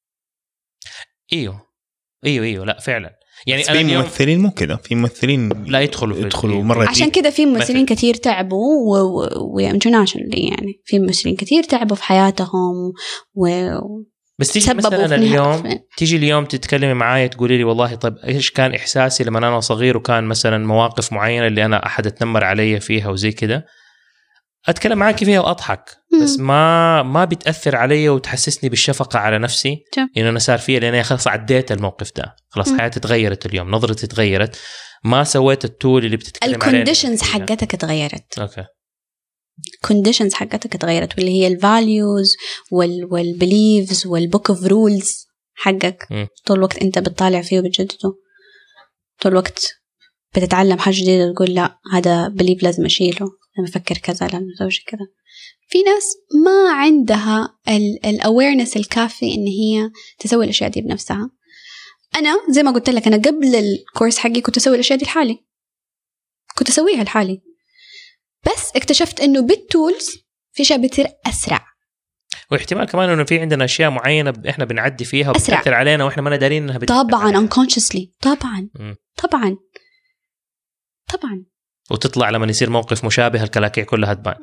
أيوه أيوه أيوه لا فعلا. يعني في ممثلين مو كده في ممثلين لا يدخلوا يدخلوا مرة عشان كده في ممثلين كتير تعبوا وانترناشونال يعني في ممثلين كتير تعبوا في حياتهم و بس تيجي مثلا اليوم تيجي اليوم تتكلمي معايا تقولي لي والله طيب ايش كان احساسي لما انا صغير وكان مثلا مواقف معينه اللي انا احد اتنمر علي فيها وزي كده، اتكلم معاكي فيها واضحك، بس ما ما بتاثر علي وتحسسني بالشفقه على نفسي انه انا صار فيها، لان انا خلاص عديت الموقف ده، خلاص حياتي تغيرت اليوم، نظرتي تغيرت، ما سويت التول اللي بتتكلم عليه. الكونديشنز حقتك تغيرت. اوكي كونديشنز حقتك تغيرت، واللي هي الفاليوز وال والبيليفز والبوك اوف رولز حقك. م. طول الوقت انت بتطالع فيه وبتجدده، طول الوقت بتتعلم حاجه جديده، تقول لا هذا بليف لازم اشيله، لما افكر كذا لازم اسوي كذا. في ناس ما عندها الاويرنس الكافي ان هي تسوي الاشياء دي بنفسها. انا زي ما قلت لك، انا قبل الكورس حقي كنت اسوي الاشياء دي لحالي، كنت اسويها لحالي، بس اكتشفت انه بالتولز في اشياء بتصير اسرع، واحتمال كمان انه في عندنا اشياء معينه احنا بنعدي فيها وبتاثر علينا واحنا ما دارين انها بتاثر طبعا unconsciously. طبعا م. طبعا طبعا وتطلع لما يصير موقف مشابه الكلاكيع كلها تبان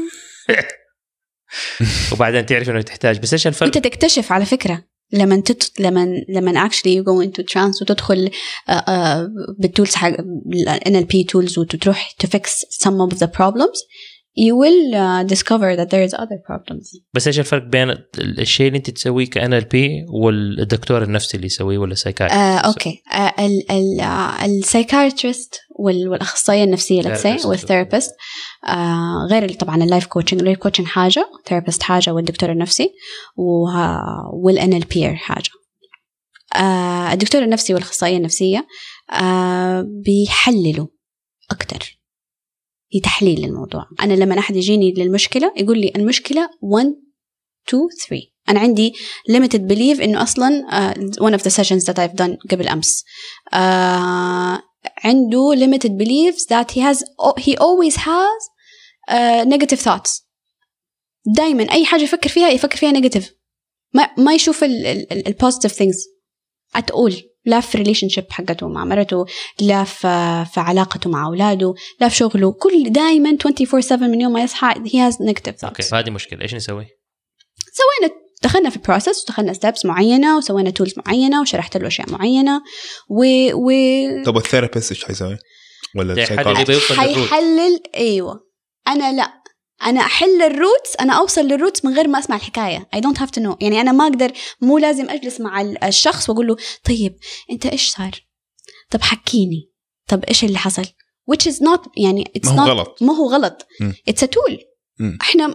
وبعدين تعرف انه تحتاج. بس ايش الفرق؟ انت تكتشف على فكره لما تت... لما لما actually you go into trance وتدخل uh, uh, بالتولز حق إن إل بي tools وتروح to fix some of the problems, you will uh, discover that there is other problems. بس ايش الفرق بين الشيء اللي انت تسويه ك إن إل بي والدكتور النفسي اللي يسويه ولا سايكايترست؟ uh, اوكي uh, ال ال السايكايترست والاخصائيه النفسيه let's say والثيرابيست uh, غير طبعا اللايف كوتشنج. اللايف كوتشنج حاجه، ثيرابيست حاجه، والدكتور النفسي والإن إل بي حاجه. uh, الدكتور النفسي والاخصائيه النفسيه uh, بيحللوا اكتر، تحليل الموضوع. أنا لما أحد يجيني للمشكلة يقول لي المشكلة one two three، أنا عندي limited belief إنه أصلاً uh, one of the sessions that I've done قبل أمس uh, عنده limited beliefs that he has he always has uh, negative thoughts. دايماً أي حاجة يفكر فيها يفكر فيها negative، ما ما يشوف ال ال ال positive things at all، لا في relationship حقته مع مرته، لا في, في علاقته مع أولاده، لا في شغله، كل دايما twenty four seven من يوم ما يصحى he has negative thoughts. أوكي هذه مشكلة. إيش نسوي؟ سوينا دخلنا في process ودخلنا steps معينة وسوينا tools معينة وشرحت له أشياء معينة و و طب الثيرابيست إيش حيسوي؟ ولا حيحلل؟ أيوة أنا لا أنا أحل الروتس، أنا أوصل للروتس من غير ما أسمع الحكاية. I don't have to know. يعني أنا ما أقدر، مو لازم أجلس مع الشخص وأقول له طيب أنت إيش صار؟ طب حكيني، طب إيش اللي حصل؟ which is not يعني it's ما هو not غلط. ما هو غلط م. it's a tool. م. إحنا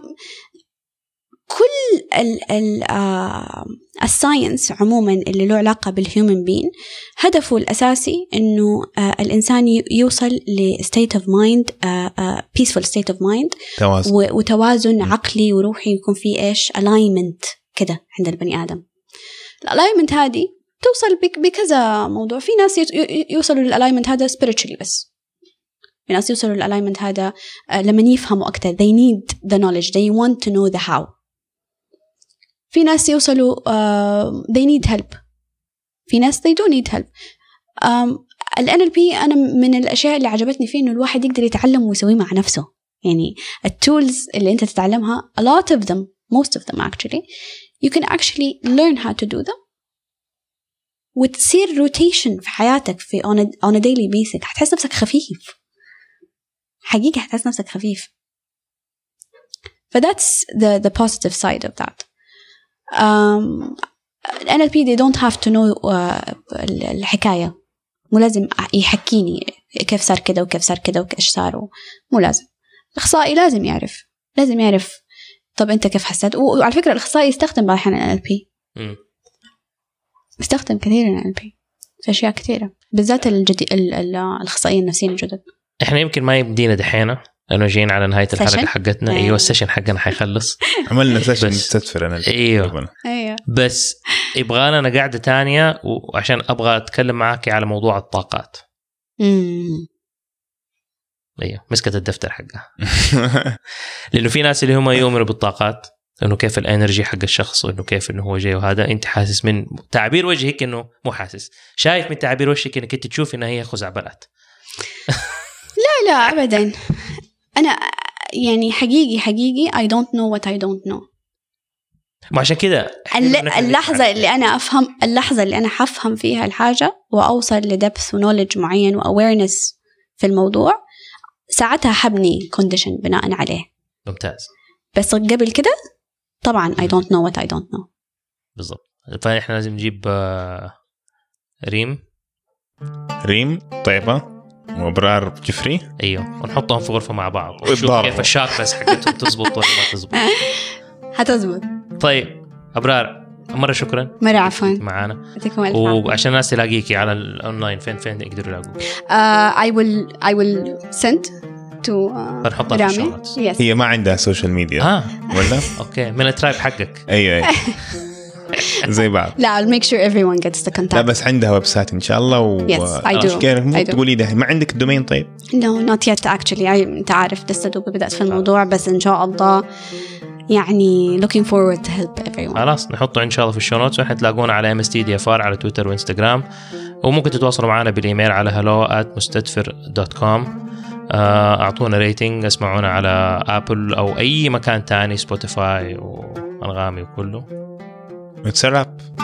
كل ال ال آه الساينس عموما اللي له علاقة بالهيومن بين هدفه الأساسي إنه آه الإنسان يوصل ل state of mind آه آه peaceful state of mind، توازن. وتوازن عقلي وروحي، يكون فيه إيش alignment كده عند البني آدم. الalignment هذه توصل بك بكذا موضوع. في ناس يوصلوا للalignment هذا spiritually، بس في ناس يوصلوا للalignment هذا آه لما يفهموا أكتر they need the knowledge they want to know the how. في ناس يوصلوا uh, they need help، في ناس they don't need help. um, ال إن إل بي أنا من الأشياء اللي عجبتني فيه إنه الواحد يقدر يتعلم ويسويه مع نفسه. يعني التولز اللي أنت تتعلمها a lot of them most of them actually you can actually learn how to do them وتصير rotation في حياتك في on a, on a daily basis. هتحس نفسك خفيف حقيقة، هتحس نفسك خفيف. ف that's the, the positive side of that. Um, إن إل بي they don't have to know uh, الحكاية، مو لازم يحكيني كيف صار كده وكيف صار كده وكيف صار، مو لازم. الأخصائي لازم يعرف لازم يعرف طب أنت كيف حسيت. وعلى فكرة الأخصائي يستخدم بعض الأحيان إن إل بي، يستخدم كثير إن إل بي في أشياء كثيرة، بالذات الجدي الأخصائيين النفسيين الجدد. إحنا يمكن ما يمدينا دحينا لأنه جايين على نهاية الحلقة حقتنا. أيوة, أيوة السيشن حقنا حيخلص. عملنا سيشن مستدفر أنا. أيوة. أيوة بس يبغانا أنا قاعدة تانية وعشان أبغى أتكلم معاك على موضوع الطاقات. امم أيوة مسكت الدفتر حقها. لأنه في ناس اللي هم يؤمنوا بالطاقات، إنه كيف الانرجي حق الشخص وإنه كيف إنه هو جاي، وهذا أنت حاسس من تعبير وجهك إنه مو حاسس، شايف من تعبير وجهك إنك أنت تشوف إنها هي خزعبلات. لا لا أبداً. أنا يعني حقيقي حقيقي I don't know what I don't know. وعشان كده اللحظة اللي أنا أفهم اللحظة اللي أنا حفهم فيها الحاجة وأوصل لدبث ونولج معين وawareness في الموضوع ساعتها حبني condition بناء عليه. ممتاز. بس قبل كده طبعا I don't know what I don't know. بالضبط. فإحنا لازم نجيب ريم ريم طيبة وابرار جفري ايوه ونحطهم في غرفه مع بعض ونشوف كيف الشاكلس حقتهم تزبط ولا ما تزبط. هتزبط. طيب ابرار مره شكرا مره عفوا معانا وعشان الناس تلاقيكي على الاونلاين فين فين يقدروا يلاقوك؟ uh, I will I will send to uh, رامي. yes. هي ما عندها سوشيال ميديا آه. ولا اوكي من الترايب حقك. ايوه ايوه زي بعض. لا I'll make sure everyone gets the contact. لا بس عندها ويب سايت إن شاء الله و yes I do. مو تقولي ده ما عندك دومين طيب؟ no not yet actually I أنت عارف لسه دوب بدأت في الموضوع بس إن شاء الله يعني looking forward to help everyone. خلاص نحطه إن شاء الله في الشو نوتس وإحنا تلاقونا على إم إس تي دي إف آر على تويتر وإنستغرام وممكن تتواصلوا معنا بالإيميل على hello at مستدفر دوت كوم. أعطونا ريتنج اسمعونا على أبل أو أي مكان تاني سبوتيفاي وأنغامي وكله. It's a wrap.